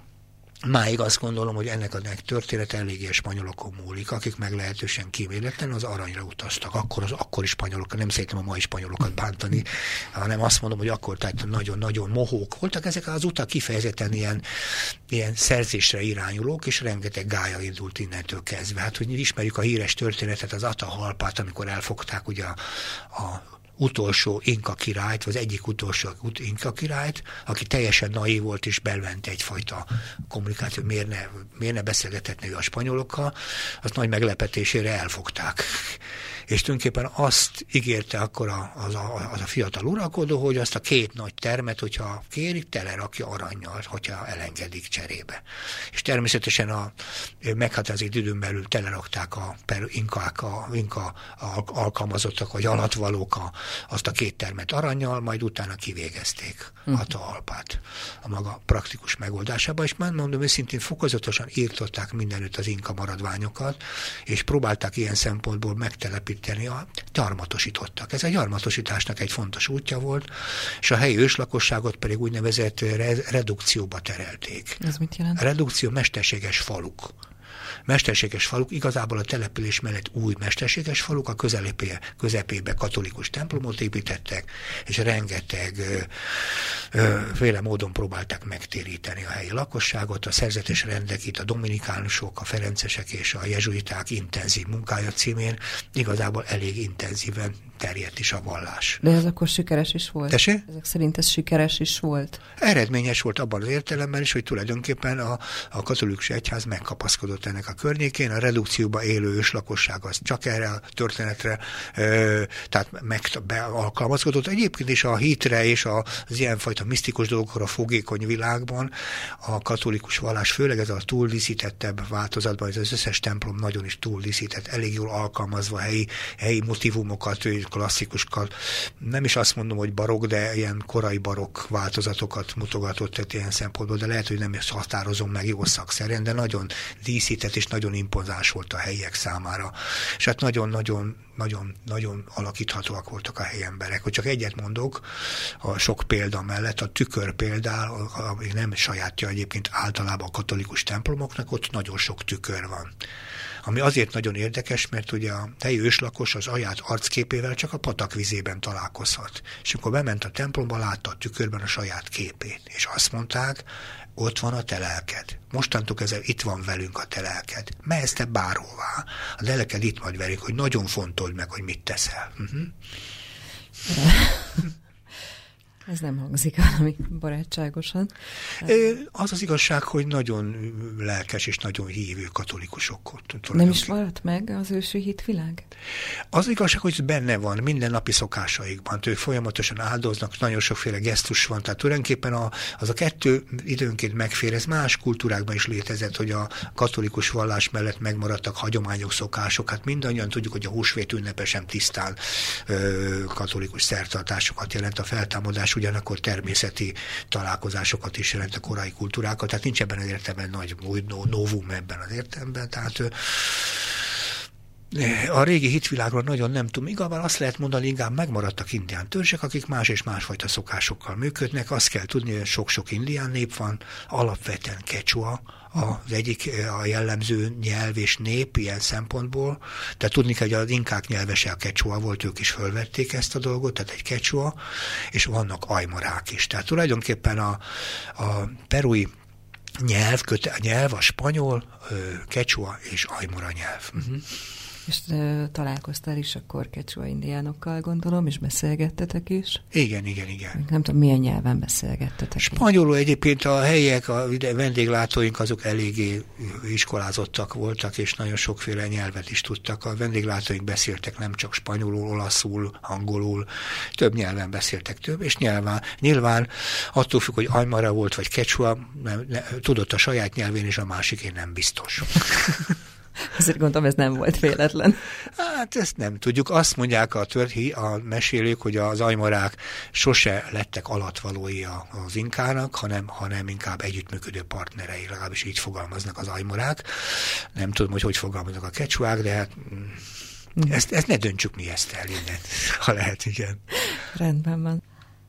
Máig azt gondolom, hogy ennek a története eléggé a spanyolokon múlik, akik meglehetősen kíméletlen az aranyra utaztak. Akkor az akkori spanyolok, nem szeretném a mai spanyolokat bántani, hanem azt mondom, hogy akkor tehát nagyon-nagyon mohók voltak. Ezek az utak kifejezetten ilyen, ilyen szerzésre irányulók, és rengeteg gálya indult innentől kezdve. Hát, hogy ismerjük a híres történetet, az Atahalpát, amikor elfogták ugye a, a utolsó inka királyt, vagy az egyik utolsó inka királyt, aki teljesen naív volt, és belvent egyfajta kommunikáció, miért ne, miért ne beszélgethetne ő a spanyolokkal, azt nagy meglepetésére elfogták. És tulajdonképpen azt ígérte akkor a, az, a, az a fiatal uralkodó, hogy azt a két nagy termet, hogyha kérik, telerakja arannyal, hogyha elengedik cserébe. És természetesen a meghatározott időn belül telerakták a inkák, a inka alkalmazottak, vagy alatvalók a, azt a két termet arannyal, majd utána kivégezték uh-huh. Atahalpát a maga praktikus megoldásába, és már mondom őszintén fokozatosan írtották mindenütt az inka maradványokat, és próbálták ilyen szempontból megtelepíteni, a gyarmatosítottak. Ez a gyarmatosításnak egy fontos útja volt, és a helyi őslakosságot pedig úgynevezett redukcióba terelték. Ez mit jelent? A redukció mesterséges faluk. Mesterséges faluk, igazából a település mellett új mesterséges faluk, a közelépé, közepébe katolikus templomot építettek, és rengeteg ö, ö, féle módon próbálták megtéríteni a helyi lakosságot. A szerzetes rendek itt a dominikánusok, a ferencesek és a jezsuiták intenzív munkája címén igazából elég intenzíven terjedt is a vallás. De ez akkor sikeres is volt? Tessék? Ezek szerint ez sikeres is volt? Eredményes volt abban az értelemben is, hogy tulajdonképpen a, a katolikus egyház megkapaszkodott ennek a környékén, a redukcióba élő őslakosság az csak erre a történetre ö, tehát meg alkalmazkodott. Egyébként is a hitre és az ilyenfajta misztikus dolgokra fogékony világban a katolikus vallás, főleg ez a túldíszítettebb változatban, ez az összes templom nagyon is túldíszített, elég jól alkalmazva helyi, helyi motivumokat, klasszikus, nem is azt mondom, hogy barokk, de ilyen korai barokk változatokat mutogatott, tehát ilyen szempontból, de lehet, hogy nem is határozom meg jó szakszerűen, de nagyon díszített és nagyon impozáns volt a helyiek számára. És hát nagyon-nagyon nagyon, nagyon alakíthatóak voltak a helyi emberek. Hogy csak egyet mondok, a sok példa mellett, a tükör például, ami nem sajátja egyébként általában a katolikus templomoknak, ott nagyon sok tükör van. Ami azért nagyon érdekes, mert ugye a helyi őslakos az saját arcképével csak a patak vizében találkozhat. És amikor bement a templomba, látta a tükörben a saját képét. És azt mondták, ott van a te lelked. Mostantól kezdve itt van velünk a te lelked. Mehetsz te bárhová. A lelked itt majd velünk, hogy nagyon fontold meg, hogy mit teszel. Uh-huh. Ez nem hangzik valami barátságosan. Az az igazság, hogy nagyon lelkes és nagyon hívő katolikusok ott. Nem is maradt meg az ősi hitvilág? Az igazság, hogy benne van mindennapi szokásaikban. Ők folyamatosan áldoznak, nagyon sokféle gesztus van. Tehát tulajdonképpen a, az a kettő időnként megfér. Ez más kultúrákban is létezett, hogy a katolikus vallás mellett megmaradtak hagyományok, szokások. Hát mindannyian tudjuk, hogy a húsvét ünnepe sem tisztán ö, katolikus szertartásokat jelent, a feltámadás ugyanakkor természeti találkozásokat is jelent a korai kultúrákat, tehát nincs ebben az értelemben nagy új novum ebben az értelemben, tehát a régi hitvilágról nagyon nem tudom, igazán azt lehet mondani, inkább megmaradtak indián törzsek, akik más és másfajta szokásokkal működnek, azt kell tudni, hogy sok-sok indián nép van, alapvetően Quechua az egyik a jellemző nyelv és nép ilyen szempontból, de tudni kell, hogy az inkák nyelvese a Quechua volt, ők is fölvették ezt a dolgot, tehát egy Quechua, és vannak ajmarák is. Tehát tulajdonképpen a, a perui nyelv, köte, nyelv a spanyol, Quechua és ajmara nyelv. Uh-huh. És uh, találkoztál is akkor Quechua indiánokkal, gondolom, és beszélgettetek is? Igen, igen, igen. Nem tudom, milyen nyelven beszélgettetek? Spanyolul egyébként a helyiek, a vendéglátóink azok eléggé iskolázottak voltak, és nagyon sokféle nyelvet is tudtak. A vendéglátóink beszéltek nem csak spanyolul, olaszul, angolul, több nyelven beszéltek több, és nyilván, nyilván attól függ, hogy ajmara volt, vagy Quechua, nem, ne, tudott a saját nyelvén, és a másikén nem biztos. Azért gondolom, ez nem volt véletlen. Hát ezt nem tudjuk. Azt mondják a, törhi, a mesélők, hogy az ajmarák sose lettek alatvalói az inkának, hanem, hanem inkább együttműködő partnerei, legalábbis így fogalmaznak az ajmarák. Nem tudom, hogy hogy fogalmaznak a quechuák, de hát mm. ezt, ezt ne döntsük mi ezt el innen, ha lehet, igen. Rendben van.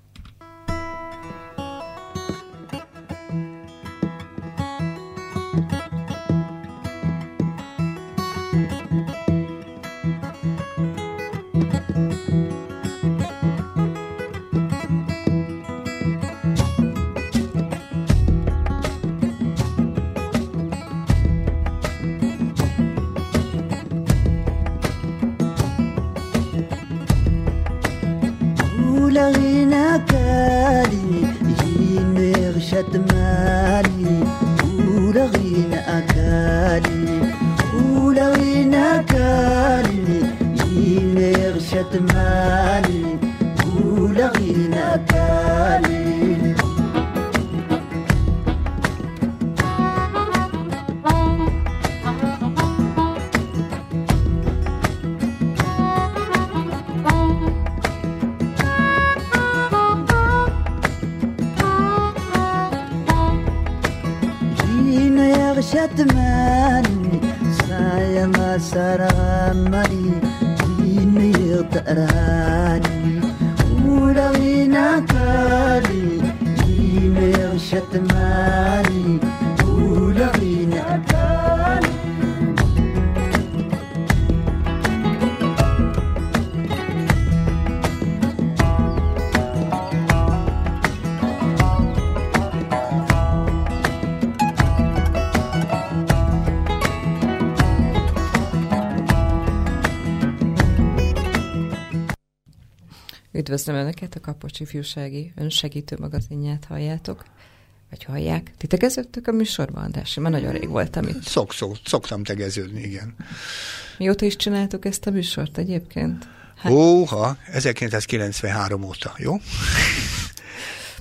Üdvözlöm Önöket, a Kapocs Ifjúsági Önsegítő magazinját halljátok, vagy hallják. Ti tegeződtök a műsorban, András? Már nagyon rég voltam itt. Szok, szok, szoktam tegeződni, igen. Mióta is csináltuk ezt a műsort egyébként? Hát... Óha, ezerkilencszázkilencvenhárom óta, jó?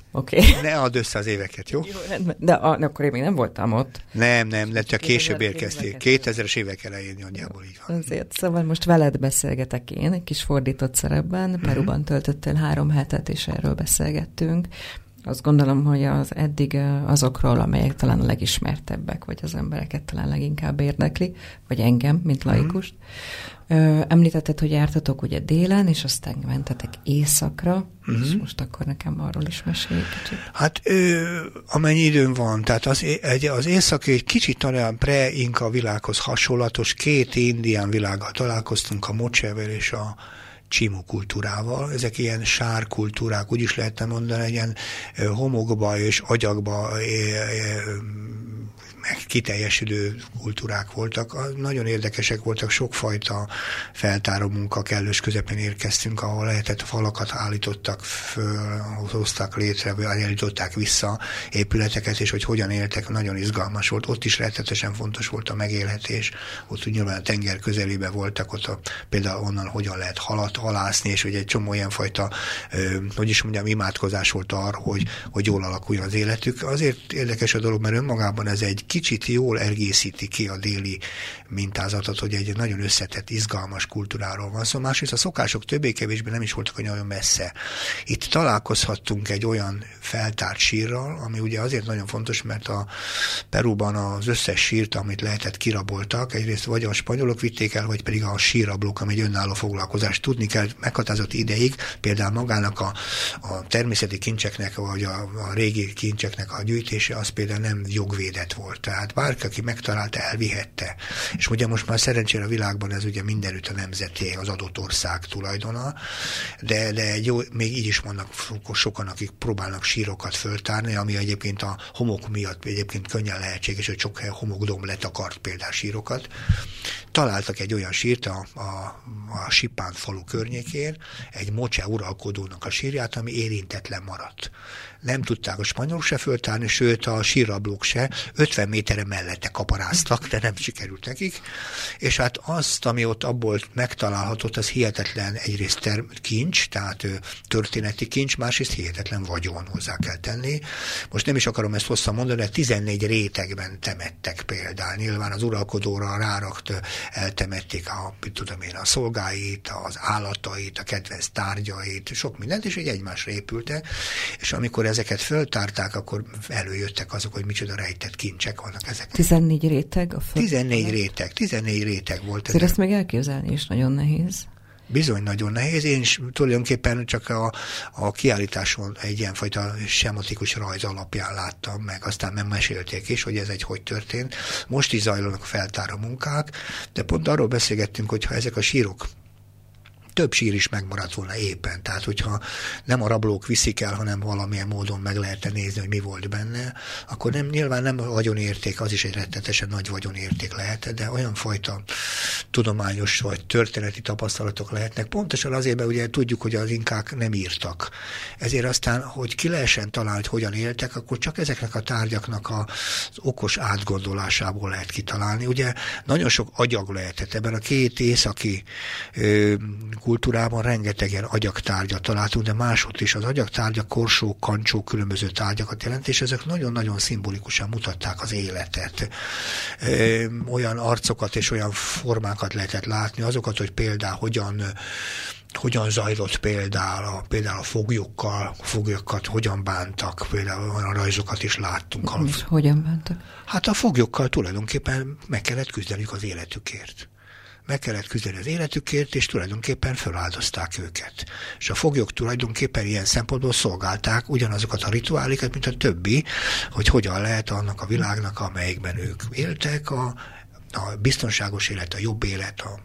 Oké. Okay. Ne add össze az éveket, jó? jó de a, akkor én még nem voltam ott. Nem, nem, de csak később érkeztél. kétezres évek elején nagyjából így van. Azért, szóval most veled beszélgetek én, egy kis fordított szerepben. Mm-hmm. Peruban töltöttél három hetet, és erről beszélgettünk. Azt gondolom, hogy az eddig azokról, amelyek talán a legismertebbek, vagy az embereket talán leginkább érdekli, vagy engem, mint laikust. Mm-hmm. Említetted, hogy jártatok ugye délen, és aztán mentetek északra, mm-hmm. és most akkor nekem arról is mesélj kicsit. Hát ö, amennyi időm van, tehát az, egy, az északi egy kicsit talán pre-inka világhoz hasonlatos, két indián világgal találkoztunk, a Mochevel és a Csimu kultúrával. Ezek ilyen sárkultúrák, úgy is lehetne mondani, ilyen homokba és agyagba meg kiteljesülő kultúrák voltak. Nagyon érdekesek voltak, sokfajta feltáró munka kellős közepén érkeztünk, ahol lehetett falakat állítottak föl, hozták létre, vagy állították vissza épületeket, és hogy hogyan éltek, nagyon izgalmas volt. Ott is rettetesen fontos volt a megélhetés. Ott úgy nyilván a tenger közelében voltak, ott a, például onnan hogyan lehet halat halászni, és hogy egy csomó ilyen fajta, ö, hogy is mondjam, imádkozás volt arra, hogy, hogy jól alakuljon az életük. Azért érdekes a dolog, mert önmagában ez egy kicsit jól egészíti ki a déli mintázatot, hogy egy nagyon összetett, izgalmas kultúráról van szó. Szóval másrészt a szokások többé-kevésbé nem is voltak olyan messze. Itt találkozhattunk egy olyan feltárt sírral, ami ugye azért nagyon fontos, mert a Peruban az összes sírt, amit lehetett, kiraboltak. Egyrészt vagy a spanyolok vitték el, vagy pedig a sírrablók, ami egy önálló foglalkozás. Tudni kell, meghatározott ideig, például magának a, a természeti kincseknek, vagy a, a régi kincseknek a gyűjtése, az például nem jogvédett volt. Tehát bárki, aki megtalálta, elvihette. És ugye most már szerencsére a világban ez ugye mindenütt a nemzeté, az adott ország tulajdona, de, de egy jó, még így is vannak sokan, akik próbálnak sírokat föltárni, ami egyébként a homok miatt egyébként könnyen lehetséges, hogy sok homokdomb letakart például sírokat. Találtak egy olyan sírt a, a, a Sipán falu környékén, egy Moche uralkodónak a sírját, ami érintetlen maradt. Nem tudták a spanyolok se föltárni, sőt a sírrablók se, ötven méterre mellette kaparáztak, de nem sikerült nekik, és hát azt, ami ott abból megtalálhatott, az hihetetlen egyrészt ter- kincs, tehát történeti kincs, másrészt hihetetlen vagyon, hozzá kell tenni. Most nem is akarom ezt hosszan mondani, de tizennégy rétegben temettek például. Nyilván az uralkodóra rárakt, eltemették a, tudom én, a szolgáit, az állatait, a kedvenc tárgyait, sok mindent, és így egymásra épültek, és amikor ezeket föltárták, akkor előjöttek azok, hogy micsoda rejtett kincsek vannak ezek. tizennégy réteg a föld? tizennégy réteg, tizennégy réteg volt. Ezért ezt meg elképzelni is nagyon nehéz. Bizony nagyon nehéz. Én is tulajdonképpen csak a, a kiállításon egy ilyenfajta sematikus rajz alapján láttam meg, aztán megmesélték is, hogy ez egy hogy történt. Most is zajlanak a feltáró munkák, de pont arról beszélgettünk, hogy ha ezek a sírok, több sír is megmaradt volna éppen. Tehát, hogyha nem a rablók viszik el, hanem valamilyen módon meg lehetne nézni, hogy mi volt benne, akkor nem, nyilván nem a vagyonérték, az is egy rettetesen nagy vagyonérték lehet, de olyan fajta tudományos vagy történeti tapasztalatok lehetnek. Pontosan azért, mert ugye tudjuk, hogy az inkák nem írtak. Ezért aztán, hogy ki lehessen találni, hogy hogyan éltek, akkor csak ezeknek a tárgyaknak az okos átgondolásából lehet kitalálni. Ugye nagyon sok agyag lehetett ebben a két északi ö, kultúrában rengeteg ilyen agyagtárgyat találtunk, de máshogy is az agyagtárgyak, korsók, kancsók, különböző tárgyakat jelent, és ezek nagyon-nagyon szimbolikusan mutatták az életet. Ö, olyan arcokat és olyan formákat lehetett látni, azokat, hogy például hogyan hogyan zajlott például a, például a foglyokkal, a foglyokat hogyan bántak, például olyan rajzokat is láttunk. És hogyan bántak? Hát a foglyokkal tulajdonképpen meg kellett küzdeniük az életükért. Meg kellett küzdeni az életükért, és tulajdonképpen feláldozták őket. És a foglyok tulajdonképpen ilyen szempontból szolgálták ugyanazokat a rituálikat, mint a többi, hogy hogyan lehet annak a világnak, amelyikben ők éltek, a, a biztonságos élet, a jobb élet, a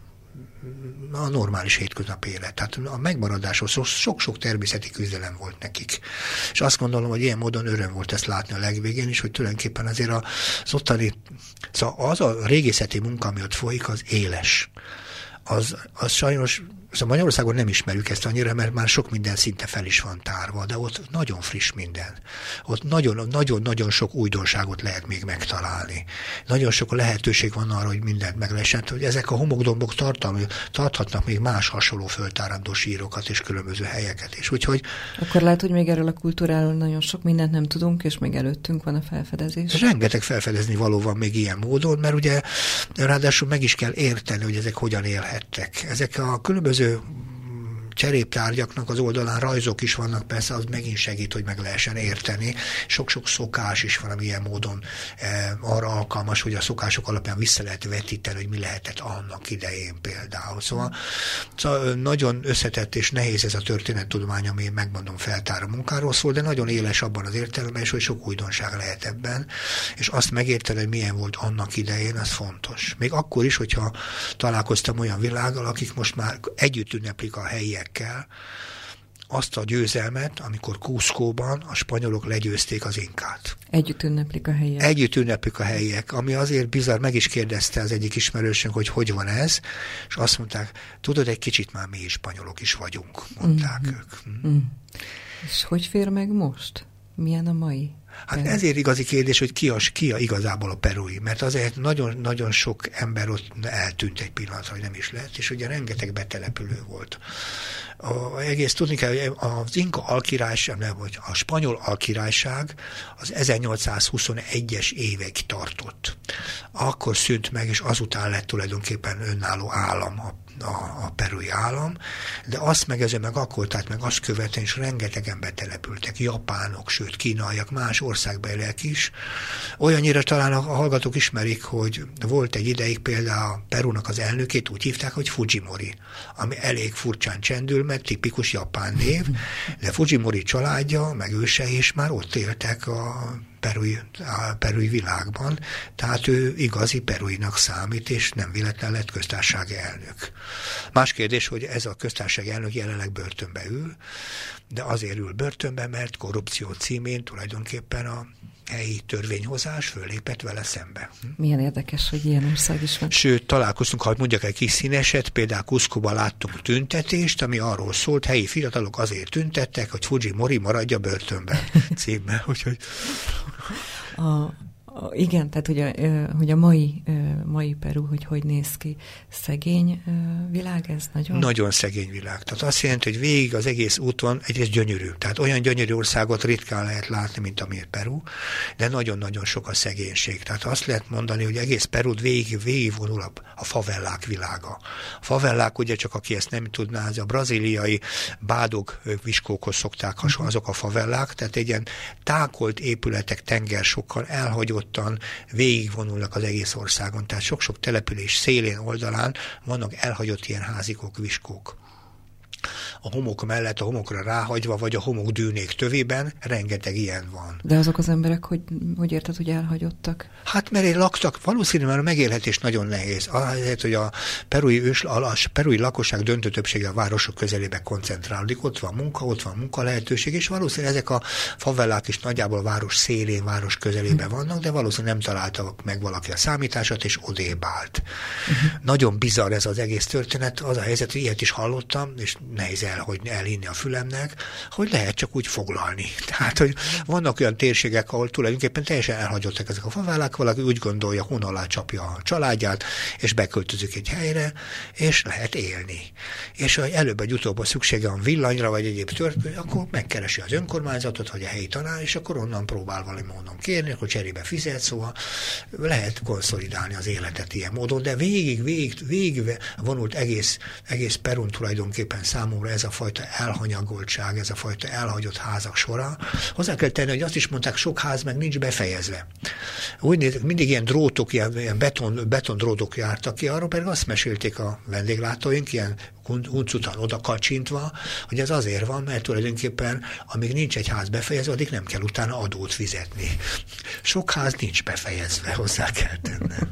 a normális hétköznapi élet. Tehát a megmaradáshoz sok-sok természeti küzdelem volt nekik. És azt gondolom, hogy ilyen módon öröm volt ezt látni a legvégén is, hogy tulajdonképpen azért az ottani, szóval az a régészeti munka, ami ott folyik, az éles. Az, az sajnos Szóval Magyarországon nem ismerjük ezt annyira, mert már sok minden szinte fel is van tárva, de ott nagyon friss minden. Ott nagyon-nagyon sok újdonságot lehet még megtalálni. Nagyon sok lehetőség van arra, hogy mindent meg lehessen, hogy ezek a homokdombok tartalmi, tarthatnak még más hasonló föltárandó sírokat és különböző helyeket is. Úgyhogy... Akkor lehet, hogy még erről a kultúráról nagyon sok mindent nem tudunk, és még előttünk van a felfedezés. Rengeteg felfedezni való van még ilyen módon, mert ugye ráadásul meg is kell érteni, hogy ezek hogyan élhettek. Ezek a különböző cseréptárgyaknak az oldalán rajzok is vannak, persze az megint segít, hogy meg lehessen érteni. Sok-sok szokás is van, ami ilyen módon e, arra alkalmas, hogy a szokások alapján vissza lehet vetíteni, hogy mi lehetett annak idején például. Szóval, szóval nagyon összetett és nehéz ez a történettudomány, ami megmondom feltár a munkáról szól, de nagyon éles abban az értelemben is, hogy sok újdonság lehet ebben, és azt megérteni, hogy milyen volt annak idején, az fontos. Még akkor is, hogyha találkoztam olyan világgal, akik most már együtt ünneplik a helyiek azt a győzelmet, amikor Cuscóban a spanyolok legyőzték az inkát. Együtt ünneplik a helyiek. Együtt ünneplik a helyiek, ami azért bizarr, meg is kérdezte az egyik ismerősünk, hogy hogy van ez, és azt mondták, tudod, egy kicsit már mi is spanyolok is vagyunk, mondták mm-hmm. ők. Mm. Mm. És hogy fér meg most? Milyen a mai? Hát Peru. Ezért igazi kérdés, hogy ki a, ki a igazából a perui, mert azért nagyon-nagyon sok ember ott eltűnt egy pillanatra, hogy nem is lehet, és ugye rengeteg betelepülő volt. A, egész tudni kell, hogy az inka alkirályság, nem, vagy a spanyol alkirályság az ezernyolcszázhuszonegyes évekig tartott. Akkor szűnt meg, és azután lett tulajdonképpen önálló állam a A, a perui állam, de azt meg meg akkor, tehát meg azt követően is rengetegen betelepültek, japánok, sőt kínaiak, más országbeliek is. Olyannyira talán a hallgatók ismerik, hogy volt egy ideig például a Perúnak az elnökét úgy hívták, hogy Fujimori, ami elég furcsán csendül, mert tipikus japán név, de Fujimori családja, meg ősei is már ott éltek a perui, a perui világban, tehát ő igazi peruinak számít, és nem véletlen lett köztársasági elnök. Más kérdés, hogy ez a köztársasági elnök jelenleg börtönbe ül, de azért ül börtönbe, mert korrupció címén tulajdonképpen a helyi törvényhozás fölépett vele szembe. Milyen érdekes, hogy ilyen ország is van. Sőt, találkoztunk, ha mondjak egy kis színeset, például Cuscóban láttunk tüntetést, ami arról szólt, helyi fiatalok azért tüntettek, hogy Fujimori maradja börtönben címmel. Úgyhogy... A, a, igen, tehát hogy a, hogy a mai, mai Peru, hogy hogy néz ki, szegény világ, ez nagyon? Nagyon szegény világ. Tehát azt jelenti, hogy végig az egész úton egyrészt gyönyörű. Tehát olyan gyönyörű országot ritkán lehet látni, mint ami Peru, de nagyon-nagyon sok a szegénység. Tehát azt lehet mondani, hogy egész Perút végig, végigvonul a, a favellák világa. A favellák, ugye csak aki ezt nem tudná, az a brazíliai bádog viskókhoz szokták hasonló, azok a favellák, tehát egy ilyen tákolt épületek tengersokkal elhagyott végigvonulnak az egész országon. Tehát sok-sok település szélén, oldalán vannak elhagyott ilyen házikok, viskók. A homok mellett, a homokra ráhagyva, vagy a homok dűnék tövében rengeteg ilyen van. De azok az emberek, hogy, hogy érted, hogy elhagyottak? Hát mert laktak, valószínűleg már a megélhetés nagyon nehéz. Azért, hogy a perui, ős, a perui lakosság döntő többsége a városok közelébe koncentrálódik. Ott van munka, ott van munkalehetőség, és valószínűleg ezek a favellák is nagyjából város szélén, város közelében vannak, de valószínűleg nem találtak meg valaki a számítását, és odébb állt. Uh-huh. Nagyon bizarr ez az egész történet. Az a helyzet, hogy ilyet is hallottam, és nehéz elhagyni, elhinni a fülemnek, hogy lehet csak úgy foglalni. Tehát, hogy vannak olyan térségek, ahol tulajdonképpen teljesen elhagyottak ezek a favellák, valaki úgy gondolja, hon alá csapja a családját, és beköltözik egy helyre, és lehet élni. És ha előbb vagy utóbb szüksége van villanyra, vagy egyéb történet, akkor megkeresi az önkormányzatot, vagy a helyi tanár, és akkor onnan próbál valami módon kérni, akkor cserébe fizet, szóval lehet konszolidálni az életet ilyen módon, de végig, végig, végig vonult egész, egész Perun tulajdonképpen számomra ez a fajta elhanyagoltság, ez a fajta elhagyott házak sora. Hozzá kell tenni, hogy azt is mondták, sok ház meg nincs befejezve. Úgy nézek, mindig ilyen drótok, ilyen, ilyen beton, betondrótok jártak ki, arról pedig azt mesélték a vendéglátóink, ilyen huncutan oda kacsintva, hogy ez azért van, mert tulajdonképpen amíg nincs egy ház befejezve, addig nem kell utána adót fizetni. Sok ház nincs befejezve, hozzá kell tennem.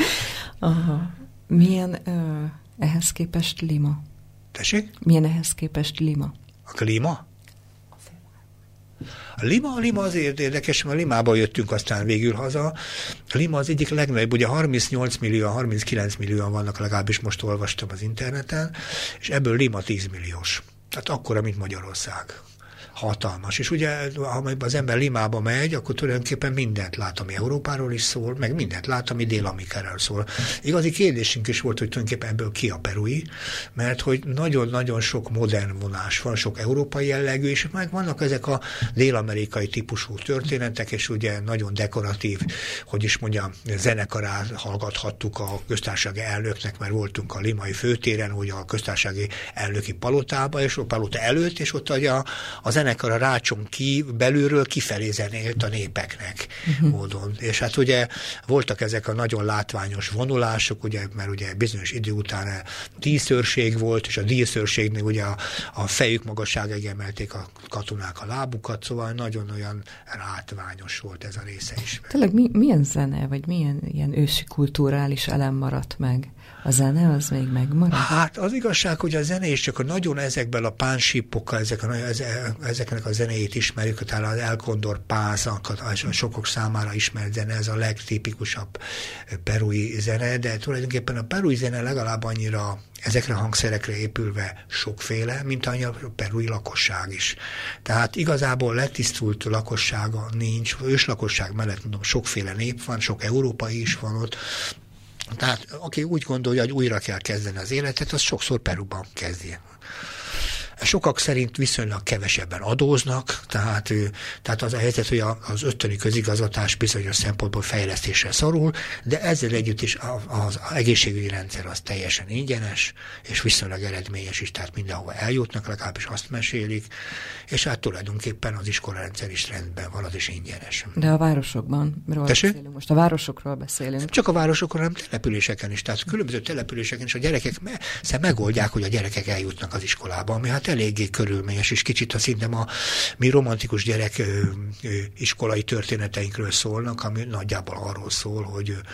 Aha. Milyen ö, ehhez képest Lima? Tessék? Milyen ehhez képest Lima? A klíma? A Lima, a Lima azért érdekes, mert a Limából jöttünk aztán végül haza. A Lima az egyik legnagyobb, ugye harmincnyolc millió, harminckilenc millióan vannak, legalábbis most olvastam az interneten, és ebből Lima tíz milliós. Tehát akkora, mint Magyarország. Hatalmas. És ugye, ha az ember Limába megy, akkor tulajdonképpen mindent lát, ami Európáról is szól, meg mindent lát, ami Dél-Amerikáról szól. Igazi kérdésünk is volt, hogy tulajdonképpen ebből ki a perui, mert hogy nagyon-nagyon sok modern vonás van, sok európai jellegű, és meg vannak ezek a dél-amerikai típusú történetek, és ugye nagyon dekoratív, hogy is mondjam, zenekarát hallgathattuk a köztársasági elnöknek, mert voltunk a limai főtéren, ugye a köztársasági elnöki palotába, és a palota előtt, és ott ugye a, a zenekar a rácson ki, belülről kifelé zenélt a népeknek uh-huh. módon. És hát ugye voltak ezek a nagyon látványos vonulások, ugye, mert ugye bizonyos idő után díszőrség volt, és a díszőrségnél ugye a, a fejük magasságáig emelték a katonák a lábukat, szóval nagyon olyan látványos volt ez a része is. Tényleg mi, milyen zene, vagy milyen ilyen ősi kulturális elem maradt meg? A zene az még megmaradt? Hát az igazság, hogy a zene is csak a nagyon ezekben a pánsípokkal, ezek a, ezeknek a zenéjét ismerjük, talán az El Condor Paz, a sokok számára ismert zene, ez a legtipikusabb perui zene, de tulajdonképpen a perui zene legalább annyira ezekre a hangszerekre épülve sokféle, mint annyi a perui lakosság is. Tehát igazából letisztult lakossága nincs, őslakosság mellett mondom, sokféle nép van, sok európai is van ott. Tehát aki úgy gondolja, hogy újra kell kezdeni az életet, az sokszor Peruban kezdje. Sokak szerint viszonylag kevesebben adóznak, tehát, tehát az a helyzet, hogy az ötteni közigazgatás bizonyos szempontból fejlesztésre szorul, de ezzel együtt is az egészségügyi rendszer az teljesen ingyenes, és viszonylag eredményes is, tehát mindenhova eljutnak, legalábbis azt mesélik, és hát tulajdonképpen az iskolarendszer is rendben van, az is ingyenes. De a városokban beszélünk, most a városokról beszélünk. Csak a városokról, hanem településeken is, tehát különböző településeken is a gyerekek me- megoldják, hogy a gyerekek eljutnak az iskolába, ami hát eléggé körülményes, és kicsit ha szinte a mi romantikus gyerek ö, ö, iskolai történeteinkről szólnak, ami nagyjából arról szól, hogy ö,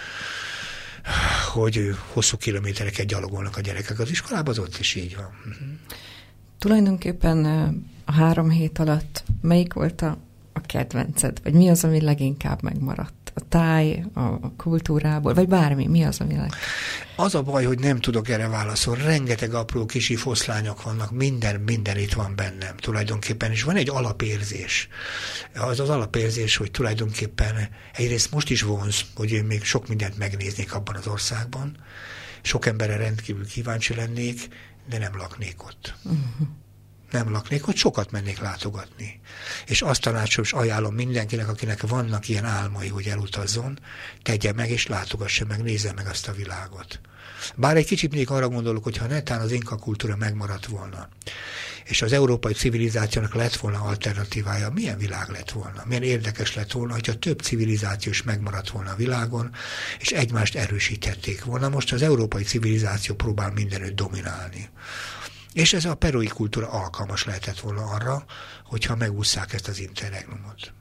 hogy hosszú kilométereket gyalogolnak a gyerekek az iskolába, az ott is így van. Tulajdonképpen a három hét alatt melyik volt a, a kedvenced? Vagy mi az, ami leginkább megmaradt? A táj, a kultúrából, vagy bármi, mi az, ami leg... Az a baj, hogy nem tudok erre válaszolni. Rengeteg apró kisi foszlányok vannak, minden, minden itt van bennem tulajdonképpen, és van egy alapérzés. Az az alapérzés, hogy tulajdonképpen egyrészt most is vonz, hogy én még sok mindent megnéznék abban az országban. Sok emberre rendkívül kíváncsi lennék, de nem laknék ott. Uh-huh. Nem laknék, hogy sokat mennék látogatni. És azt tanácsom, és ajánlom mindenkinek, akinek vannak ilyen álmai, hogy elutazzon, tegye meg, és látogassa meg, nézze meg azt a világot. Bár egy kicsit még arra gondolok, hogy ha netán az inka kultúra megmaradt volna, és az európai civilizációnak lett volna alternatívája, milyen világ lett volna? Milyen érdekes lett volna, hogyha több civilizáció is megmaradt volna a világon, és egymást erősíthették volna. Most az európai civilizáció próbál mindenütt dominálni. És ez a perui kultúra alkalmas lehetett volna arra, hogyha megússzák ezt az interregnumot.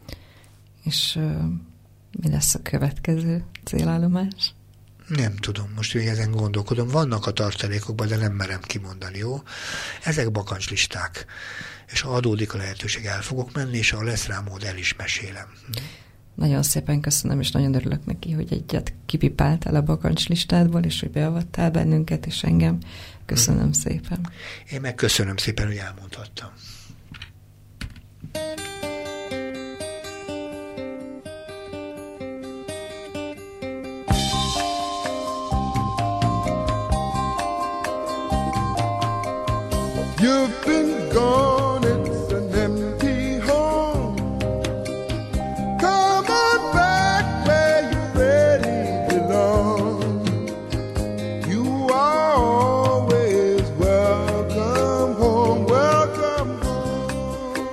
És uh, mi lesz a következő célállomás? Nem tudom, most még ezen gondolkodom. Vannak a tartalékokban, de nem merem kimondani, jó? Ezek bakancslisták. És ha adódik a lehetőség, el fogok menni, és ha lesz rá mód, el is mesélem. Nagyon szépen köszönöm, és nagyon örülök neki, hogy egyet kipipáltál a bakancslistádból, és hogy beavattál bennünket, és engem. Köszönöm hmm. szépen. Én meg köszönöm szépen, hogy elmondhattam. You've been gone, it's an empty home. Come on back where you really belong. You are always welcome home, welcome home.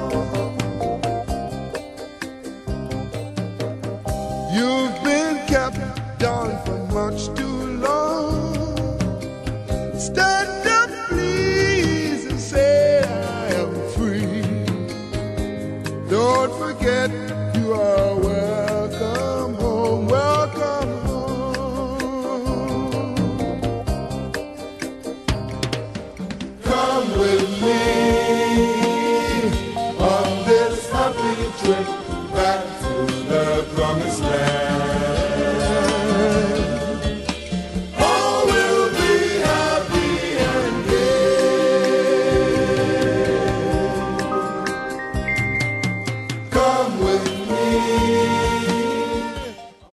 You've been kept down for much too long. Stand up, please, and say I am free. Don't forget you are